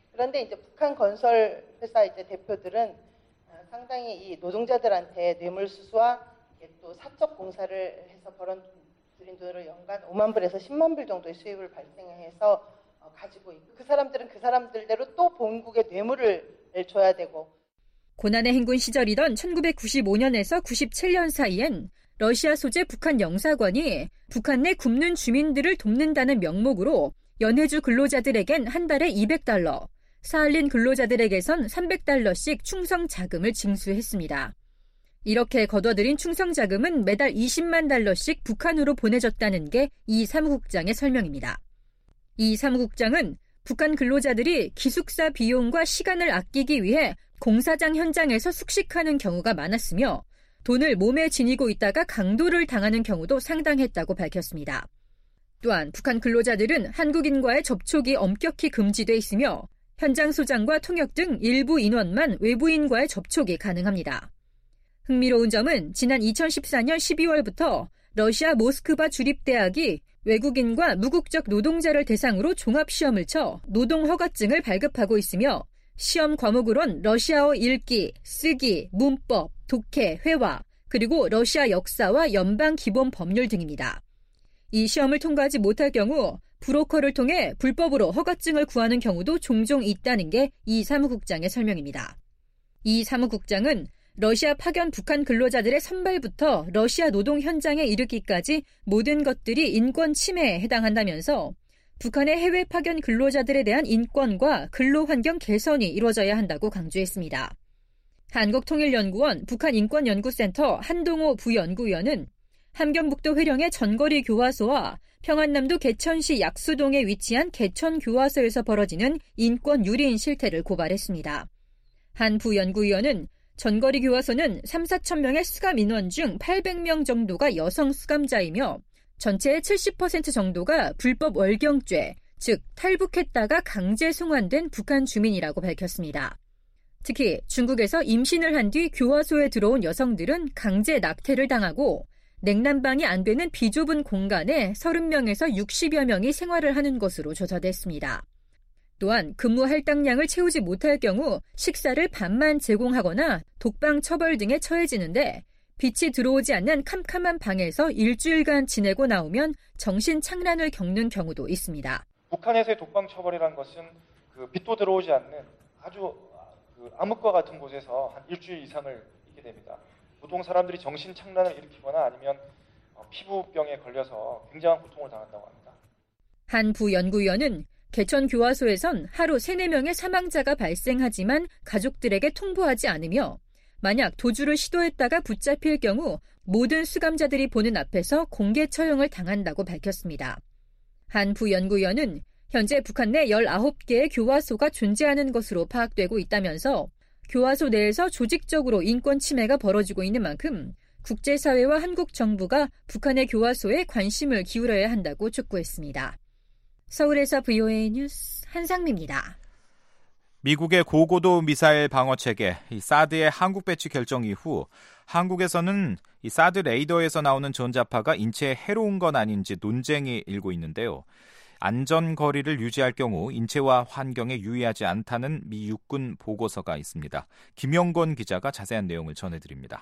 그런데 이제 북한 건설 회사 이제 대표들은 상당히 이 노동자들한테 뇌물수수와 또 사적 공사를 해서 벌어들인 돈으로 연간 오만 불에서 십만 불 정도의 수입을 발생해서 가지고 있고, 그 사람들은 그 사람들대로 또 본국에 뇌물을 줘야 되고. 고난의 행군 시절이던 천구백구십오 년에서 구십칠 년 사이엔 러시아 소재 북한 영사관이 북한 내 굶는 주민들을 돕는다는 명목으로 연해주 근로자들에겐 한 달에 이백 달러, 사할린 근로자들에게선 삼백 달러씩 충성 자금을 징수했습니다. 이렇게 거둬들인 충성 자금은 매달 이십만 달러씩 북한으로 보내졌다는 게 이 사무국장의 설명입니다. 이 사무국장은 북한 근로자들이 기숙사 비용과 시간을 아끼기 위해 공사장 현장에서 숙식하는 경우가 많았으며 돈을 몸에 지니고 있다가 강도를 당하는 경우도 상당했다고 밝혔습니다. 또한 북한 근로자들은 한국인과의 접촉이 엄격히 금지돼 있으며 현장 소장과 통역 등 일부 인원만 외부인과의 접촉이 가능합니다. 흥미로운 점은 지난 이천십사 년 십이월부터 러시아 모스크바 주립대학이 외국인과 무국적 노동자를 대상으로 종합시험을 쳐 노동허가증을 발급하고 있으며 시험 과목으론 러시아어 읽기, 쓰기, 문법, 독해, 회화, 그리고 러시아 역사와 연방 기본 법률 등입니다. 이 시험을 통과하지 못할 경우 브로커를 통해 불법으로 허가증을 구하는 경우도 종종 있다는 게 이 사무국장의 설명입니다. 이 사무국장은 러시아 파견 북한 근로자들의 선발부터 러시아 노동 현장에 이르기까지 모든 것들이 인권 침해에 해당한다면서 북한의 해외 파견 근로자들에 대한 인권과 근로환경 개선이 이루어져야 한다고 강조했습니다. 한국통일연구원 북한인권연구센터 한동호 부연구위원은 함경북도 회령의 전거리 교화소와 평안남도 개천시 약수동에 위치한 개천교화소에서 벌어지는 인권 유린 실태를 고발했습니다. 한 부연구위원은 전거리 교화소는 삼, 사천 명의 수감 인원 중 팔백 명 정도가 여성 수감자이며 전체의 칠십 퍼센트 정도가 불법 월경죄, 즉 탈북했다가 강제 송환된 북한 주민이라고 밝혔습니다. 특히 중국에서 임신을 한 뒤 교화소에 들어온 여성들은 강제 낙태를 당하고 냉난방이 안 되는 비좁은 공간에 서른 명에서 육십여 명이 생활을 하는 것으로 조사됐습니다. 또한 근무 할당량을 채우지 못할 경우 식사를 반만 제공하거나 독방 처벌 등에 처해지는데 빛이 들어오지 않는 캄캄한 방에서 일주일간 지내고 나오면 정신착란을 겪는 경우도 있습니다. 북한에서의 독방 처벌이라는 것은 그 빛도 들어오지 않는 아주 그 암흑과 같은 곳에서 한 일주일 이상을 있게 됩니다. 보통 사람들이 정신착란을 일으키거나 아니면 피부병에 걸려서 굉장한 고통을 당한다고 합니다. 한 부연구위원은 개천교화소에선 하루 세네 명의 사망자가 발생하지만 가족들에게 통보하지 않으며 만약 도주를 시도했다가 붙잡힐 경우 모든 수감자들이 보는 앞에서 공개 처형을 당한다고 밝혔습니다. 한 부연구위원은 현재 북한 내 열아홉 개의 교화소가 존재하는 것으로 파악되고 있다면서 교화소 내에서 조직적으로 인권 침해가 벌어지고 있는 만큼 국제사회와 한국 정부가 북한의 교화소에 관심을 기울여야 한다고 촉구했습니다. 서울에서 브이오에이 뉴스 한상미입니다. 미국의 고고도 미사일 방어체계 이 사드의 한국 배치 결정 이후 한국에서는 이 사드 레이더에서 나오는 전자파가 인체에 해로운 건 아닌지 논쟁이 일고 있는데요. 안전 거리를 유지할 경우 인체와 환경에 유의하지 않다는 미 육군 보고서가 있습니다. 김영건 기자가 자세한 내용을 전해드립니다.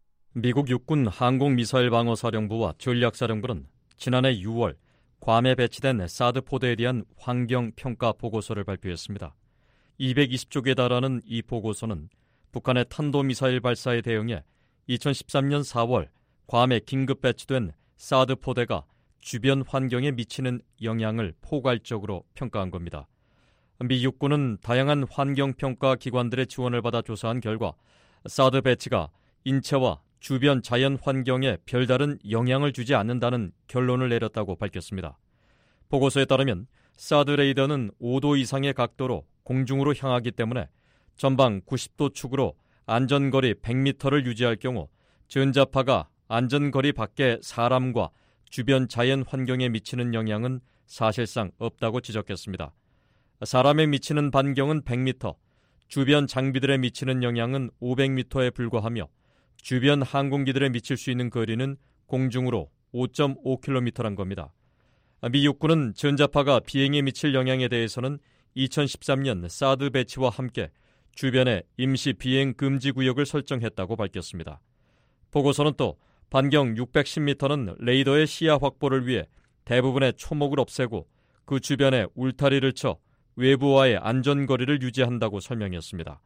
미국 육군 항공미사일방어사령부와 전략사령부는 지난해 유월 괌에 배치된 사드 포대에 대한 환경평가 보고서를 발표했습니다. 이백이십 쪽에 달하는 이 보고서는 북한의 탄도미사일 발사에 대응해 이천십삼 년 사월 괌에 긴급 배치된 사드 포대가 주변 환경에 미치는 영향을 포괄적으로 평가한 겁니다. 미 육군은 다양한 환경평가 기관들의 지원을 받아 조사한 결과 사드 배치가 인체와 주변 자연 환경에 별다른 영향을 주지 않는다는 결론을 내렸다고 밝혔습니다. 보고서에 따르면 사드 레이더는 오 도 이상의 각도로 공중으로 향하기 때문에 전방 구십 도 축으로 안전거리 백 미터를 유지할 경우 전자파가 안전거리 밖의 사람과 주변 자연 환경에 미치는 영향은 사실상 없다고 지적했습니다. 사람에 미치는 반경은 백 미터, 주변 장비들에 미치는 영향은 오백 미터에 불과하며 주변 항공기들에 미칠 수 있는 거리는 공중으로 오 점 오 킬로미터란 겁니다. 미 육군은 전자파가 비행에 미칠 영향에 대해서는 이천십삼 년 사드 배치와 함께 주변에 임시 비행 금지 구역을 설정했다고 밝혔습니다. 보고서는 또 반경 육백십 미터는 레이더의 시야 확보를 위해 대부분의 초목을 없애고 그 주변에 울타리를 쳐 외부와의 안전거리를 유지한다고 설명했습니다.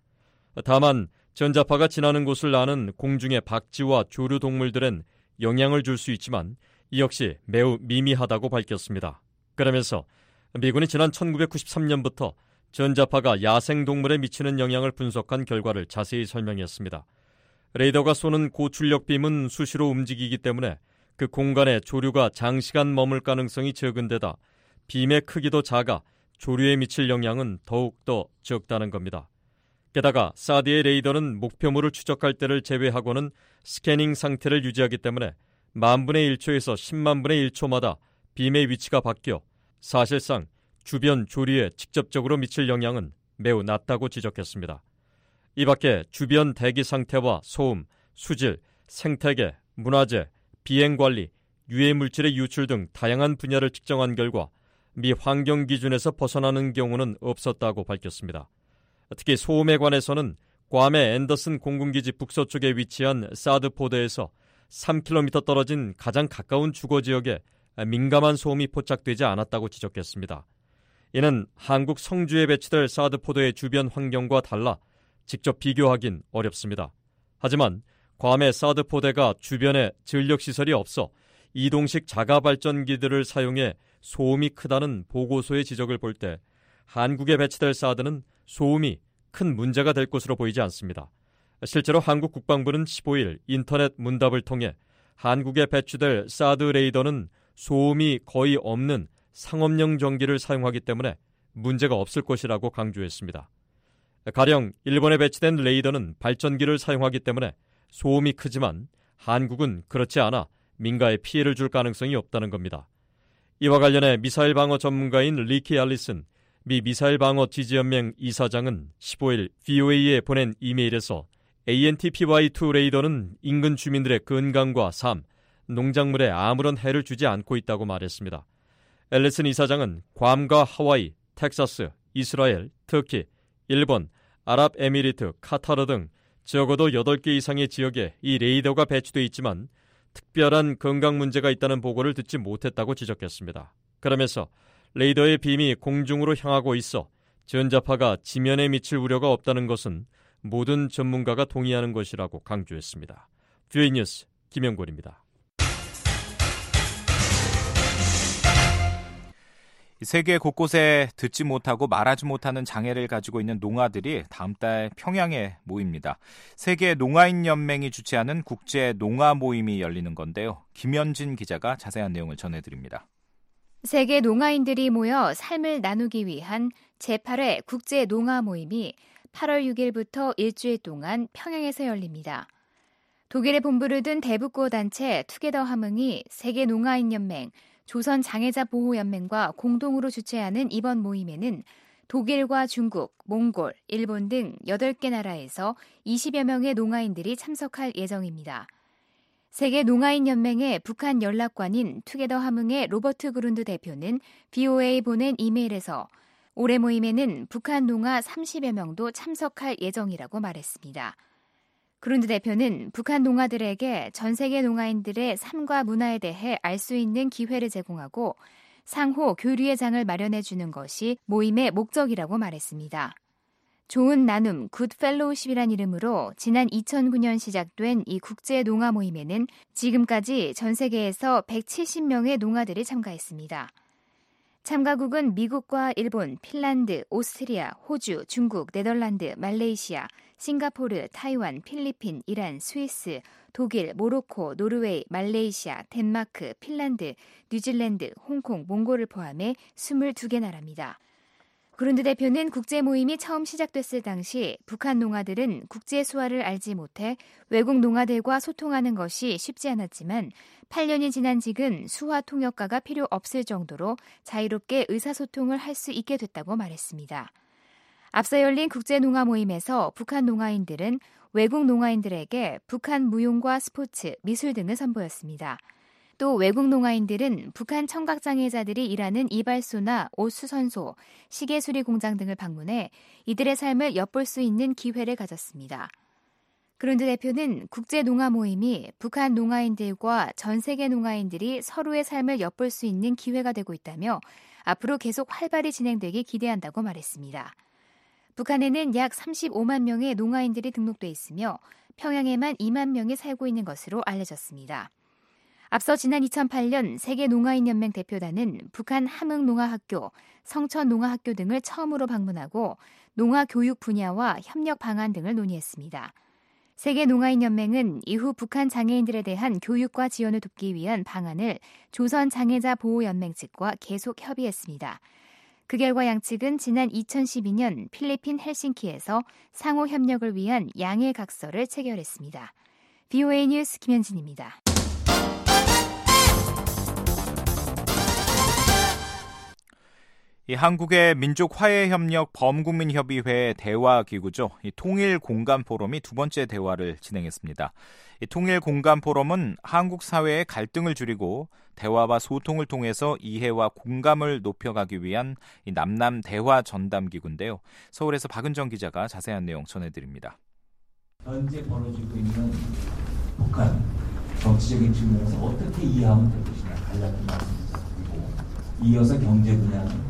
다만 전자파가 지나는 곳을 나는 공중의 박쥐와 조류 동물들엔 영향을 줄 수 있지만 이 역시 매우 미미하다고 밝혔습니다. 그러면서 미군이 지난 천구백구십삼 년부터 전자파가 야생동물에 미치는 영향을 분석한 결과를 자세히 설명했습니다. 레이더가 쏘는 고출력 빔은 수시로 움직이기 때문에 그 공간에 조류가 장시간 머물 가능성이 적은 데다 빔의 크기도 작아 조류에 미칠 영향은 더욱더 적다는 겁니다. 게다가 사드의 레이더는 목표물을 추적할 때를 제외하고는 스캐닝 상태를 유지하기 때문에 만분의 일 초에서 십만분의 일 초마다 빔의 위치가 바뀌어 사실상 주변 조류에 직접적으로 미칠 영향은 매우 낮다고 지적했습니다. 이 밖에 주변 대기 상태와 소음, 수질, 생태계, 문화재, 비행관리, 유해물질의 유출 등 다양한 분야를 측정한 결과 미 환경 기준에서 벗어나는 경우는 없었다고 밝혔습니다. 특히 소음에 관해서는 괌의 앤더슨 공군기지 북서쪽에 위치한 사드 포대에서 삼 킬로미터 떨어진 가장 가까운 주거 지역에 민감한 소음이 포착되지 않았다고 지적했습니다. 이는 한국 성주에 배치될 사드 포대의 주변 환경과 달라 직접 비교하긴 어렵습니다. 하지만 괌의 사드 포대가 주변에 전력시설이 없어 이동식 자가발전기들을 사용해 소음이 크다는 보고서의 지적을 볼 때 한국에 배치될 사드는 소음이 큰 문제가 될 것으로 보이지 않습니다. 실제로 한국 국방부는 십오 일 인터넷 문답을 통해 한국에 배치될 사드 레이더는 소음이 거의 없는 상업용 전기를 사용하기 때문에 문제가 없을 것이라고 강조했습니다. 가령 일본에 배치된 레이더는 발전기를 사용하기 때문에 소음이 크지만 한국은 그렇지 않아 민가에 피해를 줄 가능성이 없다는 겁니다. 이와 관련해 미사일 방어 전문가인 리키 알리슨 미 미사일 방어 지지연맹 이사장은 십오 일 브이오에이에 보낸 이메일에서 에이엔티피와이 투 레이더는 인근 주민들의 건강과 삶, 농작물에 아무런 해를 주지 않고 있다고 말했습니다. 앨리슨 이사장은 괌과 하와이, 텍사스, 이스라엘, 터키, 일본, 아랍에미리트, 카타르 등 적어도 여덟 개 이상의 지역에 이 레이더가 배치돼 있지만 특별한 건강 문제가 있다는 보고를 듣지 못했다고 지적했습니다. 그러면서 레이더의 빔이 공중으로 향하고 있어 전자파가 지면에 미칠 우려가 없다는 것은 모든 전문가가 동의하는 것이라고 강조했습니다. 뷰이 뉴스 김영곤입니다. 세계 곳곳에 듣지 못하고 말하지 못하는 장애를 가지고 있는 농아들이 다음 달 평양에 모입니다. 세계 농아인 연맹이 주최하는 국제 농아 모임이 열리는 건데요. 김현진 기자가 자세한 내용을 전해드립니다. 세계 농아인들이 모여 삶을 나누기 위한 제팔 회 국제 농아 모임이 팔월 육일부터 일주일 동안 평양에서 열립니다. 독일에 본부를 둔 대북고 단체 투게더 함흥이 세계 농아인 연맹, 조선 장애자 보호연맹과 공동으로 주최하는 이번 모임에는 독일과 중국, 몽골, 일본 등 여덟 개 나라에서 이십여 명의 농아인들이 참석할 예정입니다. 세계 농아인 연맹의 북한 연락관인 투게더 함흥의 로버트 그룬드 대표는 브이오에이 보낸 이메일에서 올해 모임에는 북한 농아 삼십여 명도 참석할 예정이라고 말했습니다. 그룬드 대표는 북한 농아들에게 전 세계 농아인들의 삶과 문화에 대해 알 수 있는 기회를 제공하고 상호 교류의 장을 마련해 주는 것이 모임의 목적이라고 말했습니다. 좋은 나눔 굿 펠로우십이란 이름으로 지난 이천구 년 시작된 이 국제 농아 모임에는 지금까지 전 세계에서 백칠십 명의 농아들이 참가했습니다. 참가국은 미국과 일본, 핀란드, 오스트리아, 호주, 중국, 네덜란드, 말레이시아, 싱가포르, 타이완, 필리핀, 이란, 스위스, 독일, 모로코, 노르웨이, 말레이시아, 덴마크, 핀란드, 뉴질랜드, 홍콩, 몽골을 포함해 스물두 개 나라입니다. 그룬드 대표는 국제 모임이 처음 시작됐을 당시 북한 농아들은 국제 수화를 알지 못해 외국 농아들과 소통하는 것이 쉽지 않았지만 팔 년이 지난 지금 수화 통역가가 필요 없을 정도로 자유롭게 의사소통을 할 수 있게 됐다고 말했습니다. 앞서 열린 국제 농아 모임에서 북한 농아인들은 외국 농아인들에게 북한 무용과 스포츠, 미술 등을 선보였습니다. 또 외국 농아인들은 북한 청각장애자들이 일하는 이발소나 옷 수선소, 시계 수리 공장 등을 방문해 이들의 삶을 엿볼 수 있는 기회를 가졌습니다. 그룬드 대표는 국제농아 모임이 북한 농아인들과 전 세계 농아인들이 서로의 삶을 엿볼 수 있는 기회가 되고 있다며 앞으로 계속 활발히 진행되길 기대한다고 말했습니다. 북한에는 약 삼십오만 명의 농아인들이 등록돼 있으며 평양에만 이만 명이 살고 있는 것으로 알려졌습니다. 앞서 지난 이천팔 년 세계농아인연맹 대표단은 북한 함흥농아학교, 성천농아학교 등을 처음으로 방문하고 농아 교육 분야와 협력 방안 등을 논의했습니다. 세계농아인연맹은 이후 북한 장애인들에 대한 교육과 지원을 돕기 위한 방안을 조선장애자보호연맹 측과 계속 협의했습니다. 그 결과 양측은 지난 이천십이 년 필리핀 헬싱키에서 상호 협력을 위한 양해각서를 체결했습니다. 브이오에이 뉴스 김현진입니다. 이 한국의 민족화해협력 범국민협의회 대화기구죠. 이 통일공감포럼이 두 번째 대화를 진행했습니다. 이 통일공감포럼은 한국 사회의 갈등을 줄이고 대화와 소통을 통해서 이해와 공감을 높여가기 위한 이 남남 대화 전담기구인데요. 서울에서 박은정 기자가 자세한 내용 전해드립니다. 현재 벌어지고 있는 북한 정치적인 측면에서 어떻게 이해하면 될 것이냐 간략한 말씀드리고 이어서 경제 분야는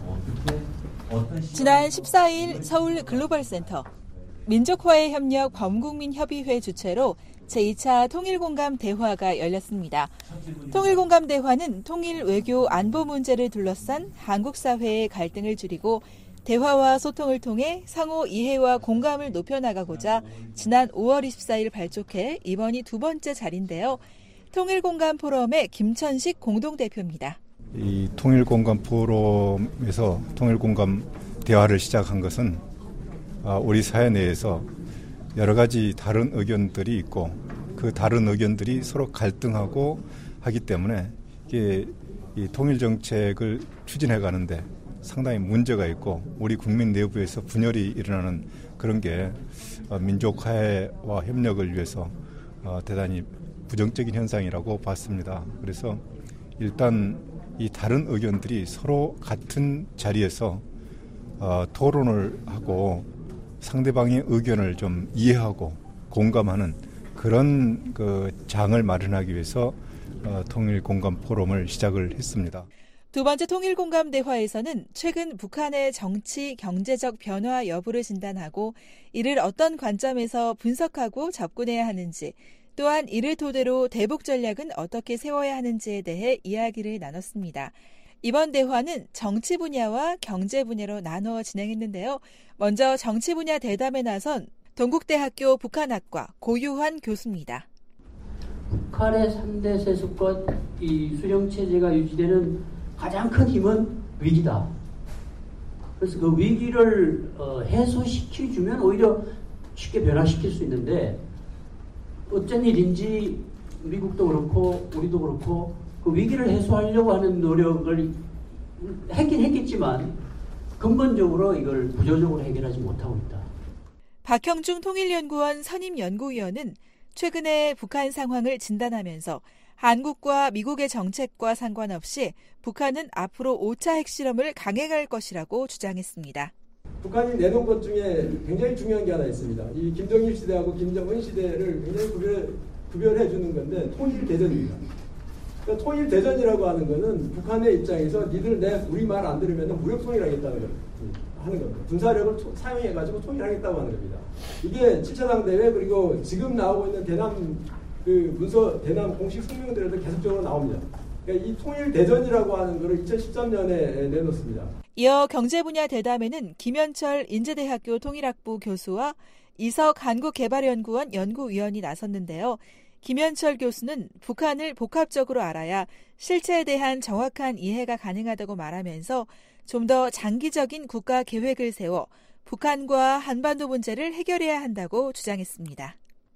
지난 십사 일 서울 글로벌센터 민족화해협력 범국민협의회 주최로 제이 차 통일공감 대화가 열렸습니다. 통일공감 대화는 통일 외교 안보 문제를 둘러싼 한국 사회의 갈등을 줄이고 대화와 소통을 통해 상호 이해와 공감을 높여나가고자 지난 오월 이십사일 발족해 이번이 두 번째 자리인데요. 통일공감 포럼의 김천식 공동대표입니다. 이 통일공감 포럼에서 통일공감 대화를 시작한 것은 우리 사회 내에서 여러 가지 다른 의견들이 있고 그 다른 의견들이 서로 갈등하고 하기 때문에 이게 이 통일 정책을 추진해 가는데 상당히 문제가 있고 우리 국민 내부에서 분열이 일어나는 그런 게 민족 화해와 협력을 위해서 대단히 부정적인 현상이라고 봤습니다. 그래서 일단 이 다른 의견들이 서로 같은 자리에서 어, 토론을 하고 상대방의 의견을 좀 이해하고 공감하는 그런 그 장을 마련하기 위해서 어, 통일공감 포럼을 시작을 했습니다. 두 번째 통일공감 대화에서는 최근 북한의 정치, 경제적 변화 여부를 진단하고 이를 어떤 관점에서 분석하고 접근해야 하는지, 또한 이를 토대로 대북 전략은 어떻게 세워야 하는지에 대해 이야기를 나눴습니다. 이번 대화는 정치 분야와 경제 분야로 나눠 진행했는데요. 먼저 정치 분야 대담에 나선 동국대학교 북한학과 고유환 교수입니다. 북한의 삼 대 세습권 이 수령체제가 유지되는 가장 큰 힘은 위기다. 그래서 그 위기를 해소시켜주면 오히려 쉽게 변화시킬 수 있는데 어쩐 일인지 미국도 그렇고 우리도 그렇고 그 위기를 해소하려고 하는 노력을 했긴 했겠지만 근본적으로 이걸 구조적으로 해결하지 못하고 있다. 박형중 통일연구원 선임연구위원은 최근에 북한 상황을 진단하면서 한국과 미국의 정책과 상관없이 북한은 앞으로 오 차 핵실험을 강행할 것이라고 주장했습니다. 북한이 내놓은 것 중에 굉장히 중요한 게 하나 있습니다. 이 김정일 시대하고 김정은 시대를 굉장히 구별, 구별해 주는 건데 통일대전입니다. 그러니까 통일대전이라고 하는 거는 북한의 입장에서 니들 내 우리 말 안 들으면 무력통일 하겠다는 거, 하는 겁니다. 군사력을 토, 사용해가지고 통일하겠다고 하는 겁니다. 이게 칠 차 당대회 그리고 지금 나오고 있는 대남 그 문서 대남 공식 성명들에도 계속적으로 나옵니다. 그러니까 이 통일대전이라고 하는 거를 이천십삼 년에 내놓습니다. 이어 경제 분야 대담에는 김현철 인제대학교 통일학부 교수와 이석 한국개발연구원 연구위원이 나섰는데요. 김현철 교수는 북한을 복합적으로 알아야 실체에 대한 정확한 이해가 가능하다고 말하면서 좀 더 장기적인 국가 계획을 세워 북한과 한반도 문제를 해결해야 한다고 주장했습니다.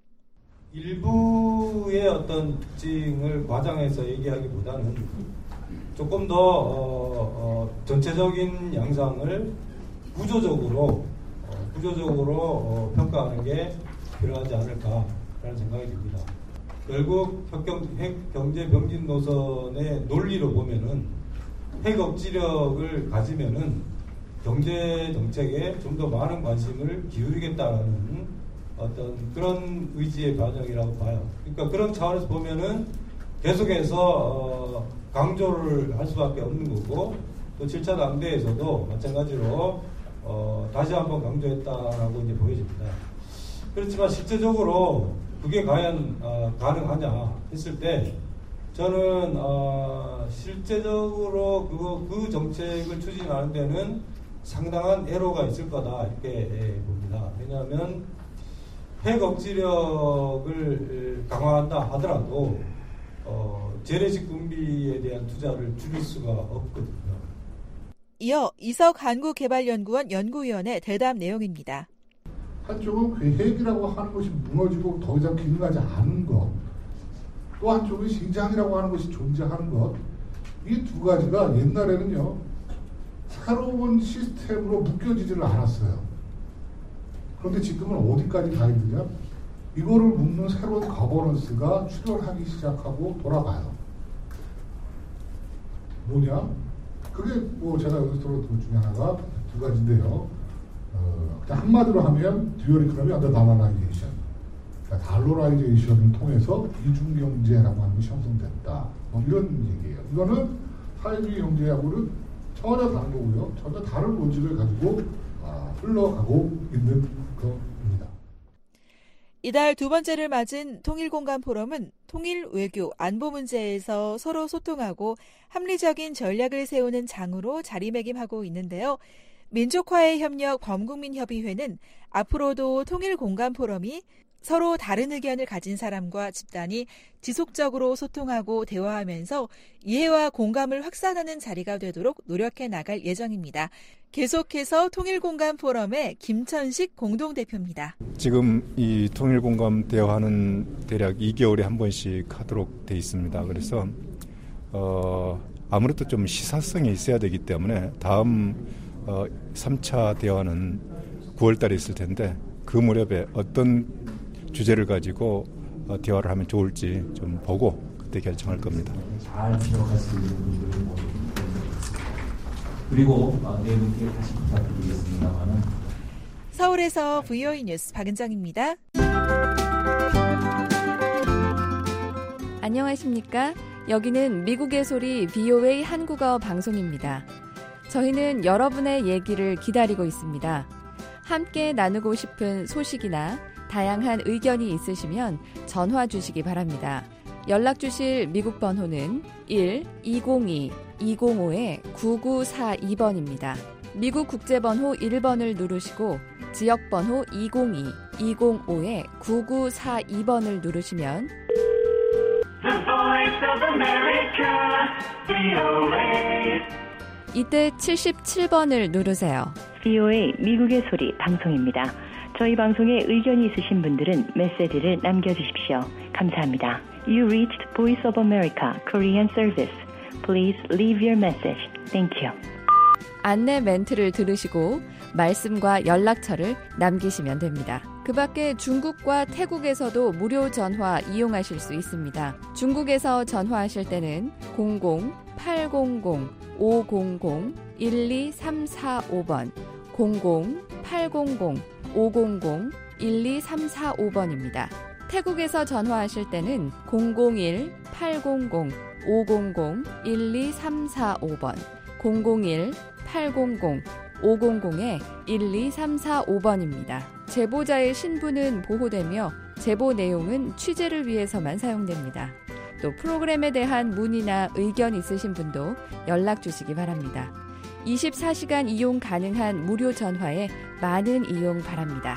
일부의 어떤 특징을 과장해서 얘기하기보다는 조금 더 어, 어, 전체적인 양상을 구조적으로 어, 구조적으로 어, 평가하는 게 필요하지 않을까라는 생각이 듭니다. 결국 핵 경제 병진 노선의 논리로 보면은 핵 억지력을 가지면은 경제 정책에 좀 더 많은 관심을 기울이겠다라는 어떤 그런 의지의 반영이라고 봐요. 그러니까 그런 차원에서 보면은 계속해서 어, 강조를 할 수밖에 없는 거고, 또 칠 차 당대에서도 마찬가지로 어, 다시 한번 강조했다라고 이제 보여집니다. 그렇지만 실제적으로 그게 과연 어, 가능하냐 했을 때 저는 어, 실제적으로 그, 그 정책을 추진하는 데는 상당한 애로가 있을 거다 이렇게 예, 봅니다. 왜냐하면 핵 억지력을 강화한다 하더라도 어, 재래식 군비에 대한 투자를 줄일 수가 없거든요. 이어 이석 한국개발연구원 연구위원의 대답 내용입니다. 한쪽은 계획이라고 하는 것이 무너지고 더 이상 기능하지 않은 것, 또 한쪽은 시장이라고 하는 것이 존재하는 것, 이 두 가지가 옛날에는요 새로운 시스템으로 묶여지지를 않았어요. 그런데 지금은 어디까지 가 있느냐? 이거를 묶는 새로운 거버넌스가 출현하기 시작하고 돌아가요. 뭐냐? 그게 뭐 제가 여기서 들었던 것 중에 하나가 두 가지인데요. 어, 그냥 한마디로 하면 듀얼 이코노미 언더 달러라이제이션. 그러니까 달러라이제이션을 통해서 이중 경제라고 하는 것이 형성됐다. 뭐 이런 얘기예요. 이거는 사회주의 경제하고는 전혀 다른 거고요. 전혀 다른 로직을 가지고 아, 흘러가고 있는 겁니다. 이달 두 번째를 맞은 통일공감 포럼은 통일, 외교, 안보 문제에서 서로 소통하고 합리적인 전략을 세우는 장으로 자리매김하고 있는데요. 민족화의 협력 범국민협의회는 앞으로도 통일공감 포럼이 서로 다른 의견을 가진 사람과 집단이 지속적으로 소통하고 대화하면서 이해와 공감을 확산하는 자리가 되도록 노력해 나갈 예정입니다. 계속해서 통일공감 포럼의 김천식 공동대표입니다. 지금 이 통일공감 대화는 대략 이 개월에 한 번씩 하도록 돼 있습니다. 그래서 어, 아무래도 좀 시사성이 있어야 되기 때문에 다음 어, 삼 차 대화는 구월 달에 있을 텐데 그 무렵에 어떤 주제를 가지고 어, 대화를 하면 좋을지 좀 보고 그때 결정할 겁니다. 잘 기억할 수 있는 분들을 모두 그리고 어, 네 분께 다시 부탁드리겠습니다만은 서울에서 브이오이 뉴스 박은정입니다. 안녕하십니까? 여기는 미국의 소리 브이오에이 한국어 방송입니다. 저희는 여러분의 얘기를 기다리고 있습니다. 함께 나누고 싶은 소식이나 다양한 의견이 있으시면 전화 주시기 바랍니다. 연락 주실 미국 번호는 일 이공이 이공오 구구사이 번입니다. 미국 국제번호 일 번을 누르시고 지역번호 이공이 이공오 구구사이 번을 누르시면 The Voice of America, 브이오에이. 이때 칠십칠 번을 누르세요. 브이오에이 미국의 소리 방송입니다. 저희 방송에 의견이 있으신 분들은 메시지를 남겨주십시오. 감사합니다. You reached Voice of America Korean Service. Please leave your message. Thank you. 안내 멘트를 들으시고 말씀과 연락처를 남기시면 됩니다. 그 밖에 중국과 태국에서도 무료 전화 이용하실 수 있습니다. 중국에서 전화하실 때는 공공 팔공공 오공공 일이삼사오 번 공공 팔공공 오공공 일이삼사오 번입니다. 태국에서 전화하실 때는 공공일 팔공공 오공공 일이삼사오 번 공공일 팔공공 오공공 일이삼사오 번입니다. 제보자의 신분은 보호되며 제보 내용은 취재를 위해서만 사용됩니다. 또 프로그램에 대한 문의나 의견 있으신 분도 연락 주시기 바랍니다. 이십사 시간 이용 가능한 무료 전화에 많은 이용 바랍니다.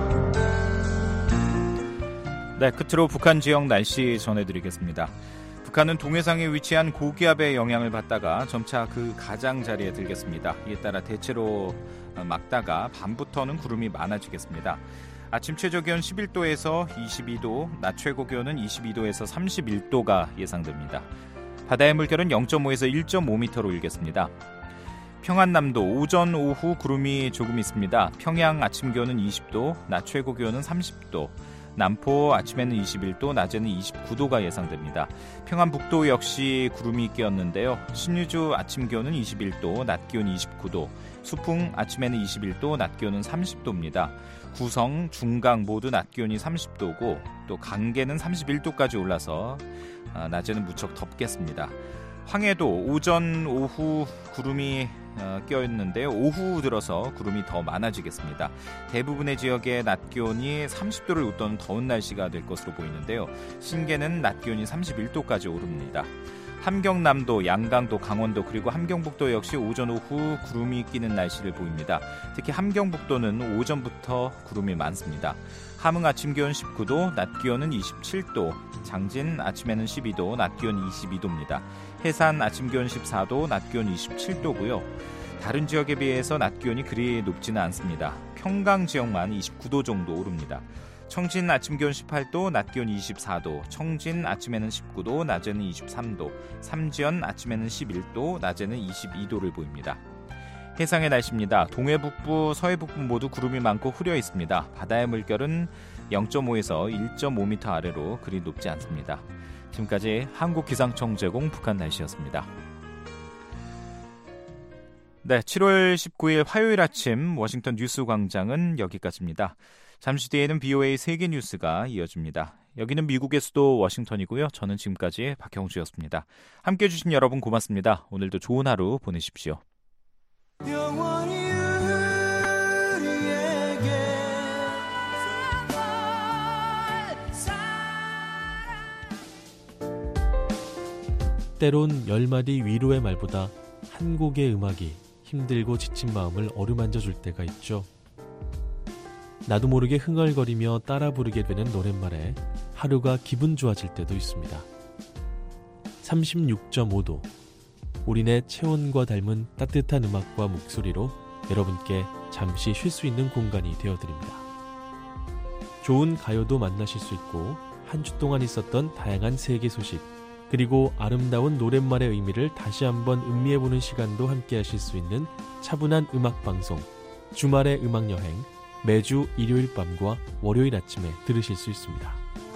네, 끝으로 북한 지역 날씨 전해드리겠습니다. 북한은 동해상에 위치한 고기압의 영향을 받다가 점차 그 가장자리에 들겠습니다. 이에 따라 대체로 막다가 밤부터는 구름이 많아지겠습니다. 아침 최저기온 십일 도에서 이십이 도, 낮 최고기온은 이십이 도에서 삼십일 도가 예상됩니다. 바다의 물결은 영 점 오에서 일 점 오 미터로 일겠습니다. 평안남도 오전 오후 구름이 조금 있습니다. 평양 아침 기온은 이십 도, 낮 최고 기온은 삼십 도, 남포 아침에는 이십일 도, 낮에는 이십구 도가 예상됩니다. 평안북도 역시 구름이 끼었는데요. 신유주 아침 기온은 이십일 도, 낮 기온 이십구 도, 수풍 아침에는 이십일 도, 낮 기온은 삼십 도입니다. 구성, 중강 모두 낮 기온이 삼십 도고 또 강계는 삼십일 도까지 올라서 낮에는 무척 덥겠습니다. 황해도 오전, 오후 구름이 껴있는데요. 오후 들어서 구름이 더 많아지겠습니다. 대부분의 지역에 낮 기온이 삼십 도를 웃도는 더운 날씨가 될 것으로 보이는데요. 신계는 낮 기온이 삼십일 도까지 오릅니다. 함경남도, 양강도, 강원도 그리고 함경북도 역시 오전, 오후 구름이 끼는 날씨를 보입니다. 특히 함경북도는 오전부터 구름이 많습니다. 함흥 아침 기온 십구 도, 낮 기온은 이십칠 도, 장진 아침에는 십이 도, 낮 기온 이십이 도입니다. 해산 아침 기온 십사 도, 낮 기온 이십칠 도고요. 다른 지역에 비해서 낮 기온이 그리 높지는 않습니다. 평강 지역만 이십구 도 정도 오릅니다. 청진 아침 기온 십팔 도, 낮 기온 이십사 도, 청진 아침에는 십구 도, 낮에는 이십삼 도, 삼지연 아침에는 십일 도, 낮에는 이십이 도를 보입니다. 해상의 날씨입니다. 동해북부, 서해북부 모두 구름이 많고 흐려 있습니다. 바다의 물결은 영 점 오에서 일 점 오 미터 아래로 그리 높지 않습니다. 지금까지 한국기상청 제공 북한 날씨였습니다. 네, 칠월 십구일 화요일 아침 워싱턴 뉴스 광장은 여기까지입니다. 잠시 뒤에는 비오에이 세계뉴스가 이어집니다. 여기는 미국의 수도 워싱턴이고요. 저는 지금까지 박형주였습니다. 함께해 주신 여러분 고맙습니다. 오늘도 좋은 하루 보내십시오. 때론 열 마디 위로의 말보다 한 곡의 음악이 힘들고 지친 마음을 어루만져 줄 때가 있죠. 나도 모르게 흥얼거리며 따라 부르게 되는 노랫말에 하루가 기분 좋아질 때도 있습니다. 삼십육 점 오 도 우리네 체온과 닮은 따뜻한 음악과 목소리로 여러분께 잠시 쉴 수 있는 공간이 되어드립니다. 좋은 가요도 만나실 수 있고 한 주 동안 있었던 다양한 세계 소식 그리고 아름다운 노랫말의 의미를 다시 한번 음미해보는 시간도 함께 하실 수 있는 차분한 음악방송 주말의 음악여행 매주 일요일 밤과 월요일 아침에 들으실 수 있습니다.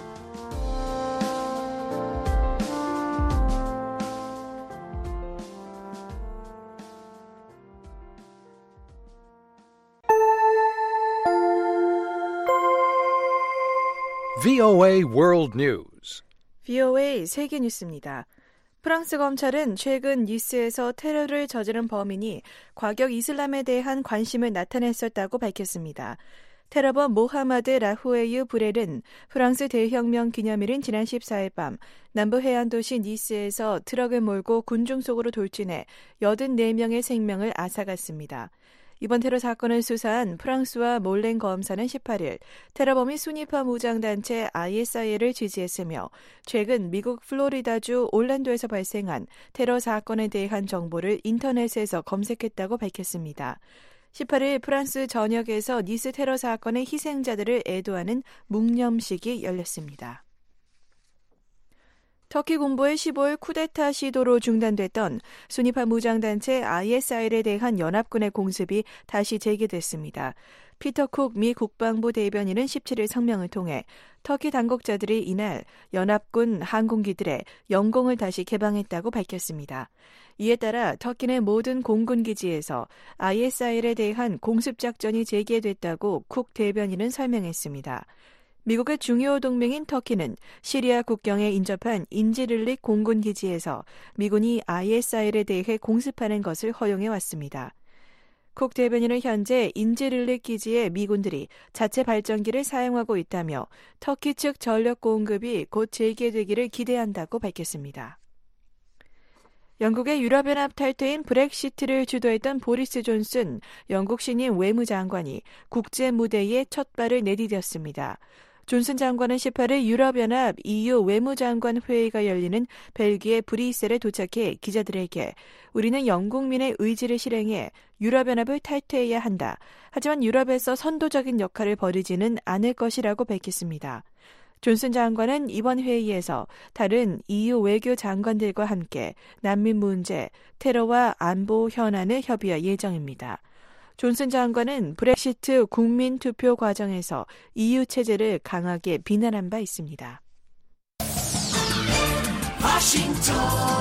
브이오에이 World News. 브이오에이 세계뉴스입니다. 프랑스 검찰은 최근 니스에서 테러를 저지른 범인이 과격 이슬람에 대한 관심을 나타냈었다고 밝혔습니다. 테러범 모하마드 라후에유 브렐은 프랑스 대혁명 기념일인 지난 십사일 밤 남부 해안 도시 니스에서 트럭을 몰고 군중 속으로 돌진해 여든네 명의 생명을 앗아갔습니다. 이번 테러 사건을 수사한 프랑스와 몰랭 검사는 십팔일 테러범이 순위파 무장단체 아이에스아이를 지지했으며 최근 미국 플로리다주 올랜도에서 발생한 테러 사건에 대한 정보를 인터넷에서 검색했다고 밝혔습니다. 십팔일 프랑스 전역에서 니스 테러 사건의 희생자들을 애도하는 묵념식이 열렸습니다. 터키 군부의 십오일 쿠데타 시도로 중단됐던 순위파 무장단체 아이에스아이에 대한 연합군의 공습이 다시 재개됐습니다. 피터 쿡 미 국방부 대변인은 십칠일 성명을 통해 터키 당국자들이 이날 연합군 항공기들의 영공을 다시 개방했다고 밝혔습니다. 이에 따라 터키 내 모든 공군기지에서 아이에스아이에 대한 공습작전이 재개됐다고 쿡 대변인은 설명했습니다. 미국의 중요 동맹인 터키는 시리아 국경에 인접한 인지를릭 공군기지에서 미군이 아이에스아이에 대해 공습하는 것을 허용해왔습니다. 쿡 대변인은 현재 인지를릭 기지의 미군들이 자체 발전기를 사용하고 있다며 터키 측 전력 공급이 곧 재개되기를 기대한다고 밝혔습니다. 영국의 유럽연합 탈퇴인 브렉시트를 주도했던 보리스 존슨 영국 신임 외무장관이 국제 무대에 첫 발을 내디뎠습니다. 존슨 장관은 십팔 일 유럽연합 이유 외무장관 회의가 열리는 벨기에 브뤼셀에 도착해 기자들에게 우리는 영국민의 의지를 실행해 유럽연합을 탈퇴해야 한다. 하지만 유럽에서 선도적인 역할을 벌이지는 않을 것이라고 밝혔습니다. 존슨 장관은 이번 회의에서 다른 이유 외교 장관들과 함께 난민 문제, 테러와 안보 현안을 협의할 예정입니다. 존슨 장관은 브렉시트 국민 투표 과정에서 이유 체제를 강하게 비난한 바 있습니다. 워싱턴,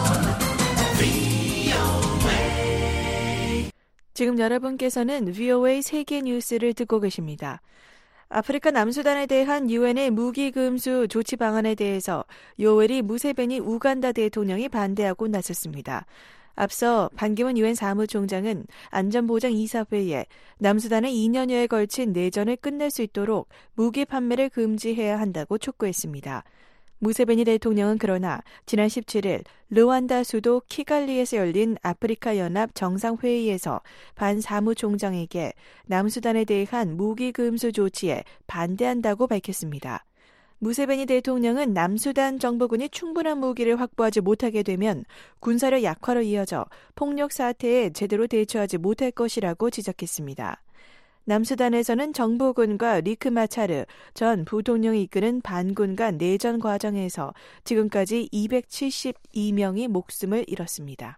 브이오에이. 지금 여러분께서는 브이오에이 세계 뉴스를 듣고 계십니다. 아프리카 남수단에 대한 유엔의 무기 금수 조치 방안에 대해서 요웨리 무세베니 우간다 대통령이 반대하고 나섰습니다. 앞서 반기문 유엔 사무총장은 안전보장이사회에 남수단의 이 년여에 걸친 내전을 끝낼 수 있도록 무기 판매를 금지해야 한다고 촉구했습니다. 무세베니 대통령은 그러나 지난 십칠 일 르완다 수도 키갈리에서 열린 아프리카 연합 정상회의에서 반 사무총장에게 남수단에 대한 무기 금수 조치에 반대한다고 밝혔습니다. 무세베니 대통령은 남수단 정부군이 충분한 무기를 확보하지 못하게 되면 군사력 약화로 이어져 폭력 사태에 제대로 대처하지 못할 것이라고 지적했습니다. 남수단에서는 정부군과 리크 마차르 전 부통령이 이끄는 반군 간 내전 과정에서 지금까지 이백칠십이 명이 목숨을 잃었습니다.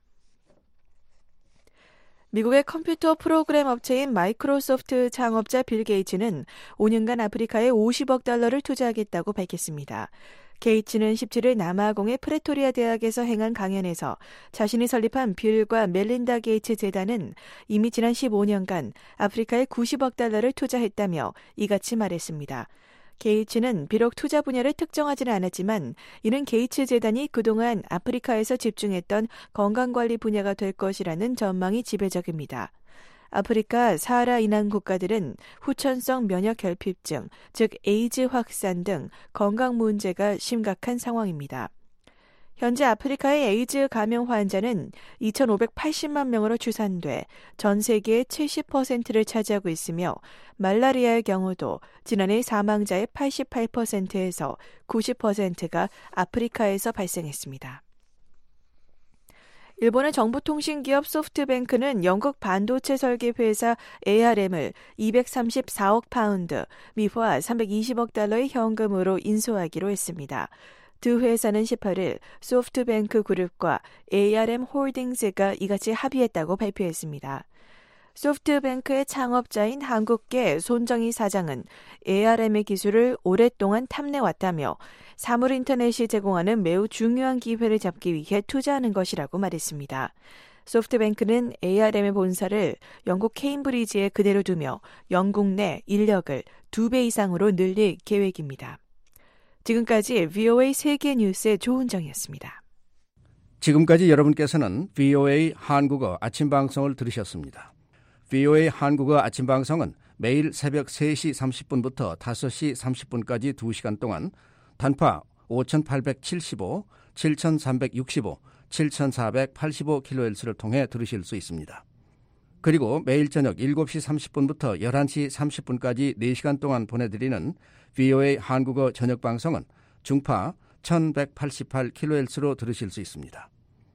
미국의 컴퓨터 프로그램 업체인 마이크로소프트 창업자 빌 게이츠는 오 년간 아프리카에 오십억 달러를 투자하겠다고 밝혔습니다. 게이츠는 십칠 일 남아공의 프레토리아 대학에서 행한 강연에서 자신이 설립한 빌과 멜린다 게이츠 재단은 이미 지난 십오 년간 아프리카에 구십억 달러를 투자했다며 이같이 말했습니다. 게이츠는 비록 투자 분야를 특정하지는 않았지만 이는 게이츠 재단이 그동안 아프리카에서 집중했던 건강관리 분야가 될 것이라는 전망이 지배적입니다. 아프리카 사하라 이남 국가들은 후천성 면역 결핍증, 즉 에이즈 확산 등 건강 문제가 심각한 상황입니다. 현재 아프리카의 에이즈 감염 환자는 이천오백팔십만 명으로 추산돼 전 세계의 칠십 퍼센트를 차지하고 있으며 말라리아의 경우도 지난해 사망자의 팔십팔 퍼센트에서 구십 퍼센트가 아프리카에서 발생했습니다. 일본의 정보통신기업 소프트뱅크는 영국 반도체 설계 회사 에이알엠을 이백삼십사억 파운드, 미화 삼백이십억 달러의 현금으로 인수하기로 했습니다. 두 회사는 십팔 일 소프트뱅크 그룹과 에이알엠 홀딩스가 이같이 합의했다고 발표했습니다. 소프트뱅크의 창업자인 한국계 손정희 사장은 에이알엠의 기술을 오랫동안 탐내왔다며 사물인터넷이 제공하는 매우 중요한 기회를 잡기 위해 투자하는 것이라고 말했습니다. 소프트뱅크는 에이알엠의 본사를 영국 케임브리지에 그대로 두며 영국 내 인력을 두 배 이상으로 늘릴 계획입니다. 지금까지 브이오에이 세계 뉴스의 조은정이었습니다. 지금까지 여러분께서는 브이오에이 한국어 아침 방송을 들으셨습니다. 브이오에이 한국어 아침 방송은 매일 새벽 세 시 삼십 분부터 다섯 시 삼십 분까지 두 시간 동안 단파 오천팔백칠십오, 칠천삼백육십오, 칠천사백팔십오 킬로헤르츠를 통해 들으실 수 있습니다. 그리고 매일 저녁 일곱 시 삼십 분부터 열한 시 삼십 분까지 네 시간 동안 보내드리는 브이오에이 한국어 저녁 방송은 중파 천백팔십팔 킬로헤르츠로 들으실 수 있습니다.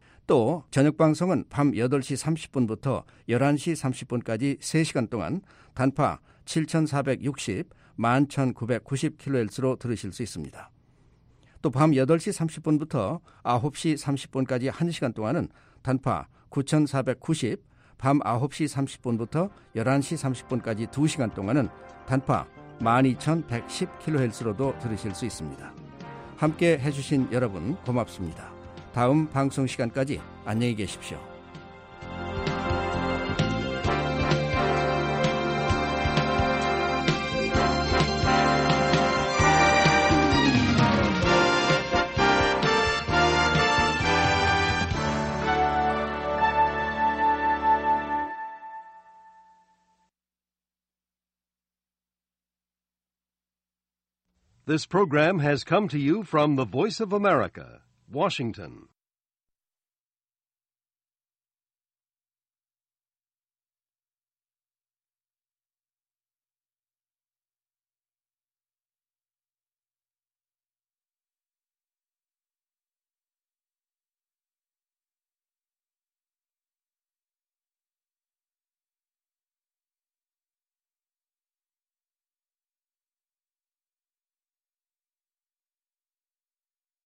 또 저녁 방송은 밤 여덟 시 삼십 분부터 열한 시 삼십 분까지 세 시간 동안 단파 칠천사백육십, 만 천구백구십 킬로헤르츠로 들으실 수 있습니다. 또 밤 여덟 시 삼십 분부터 아홉 시 삼십 분까지 한 시간 동안은 단파 구천사백구십, 밤 아홉 시 삼십 분부터 열한 시 삼십 분까지 두 시간 동안은 단파 만 이천백십 킬로헤르츠로도 들으실 수 있습니다. 함께 해주신 여러분 고맙습니다. 다음 방송 시간까지 안녕히 계십시오. This program has come to you from the Voice of America, Washington.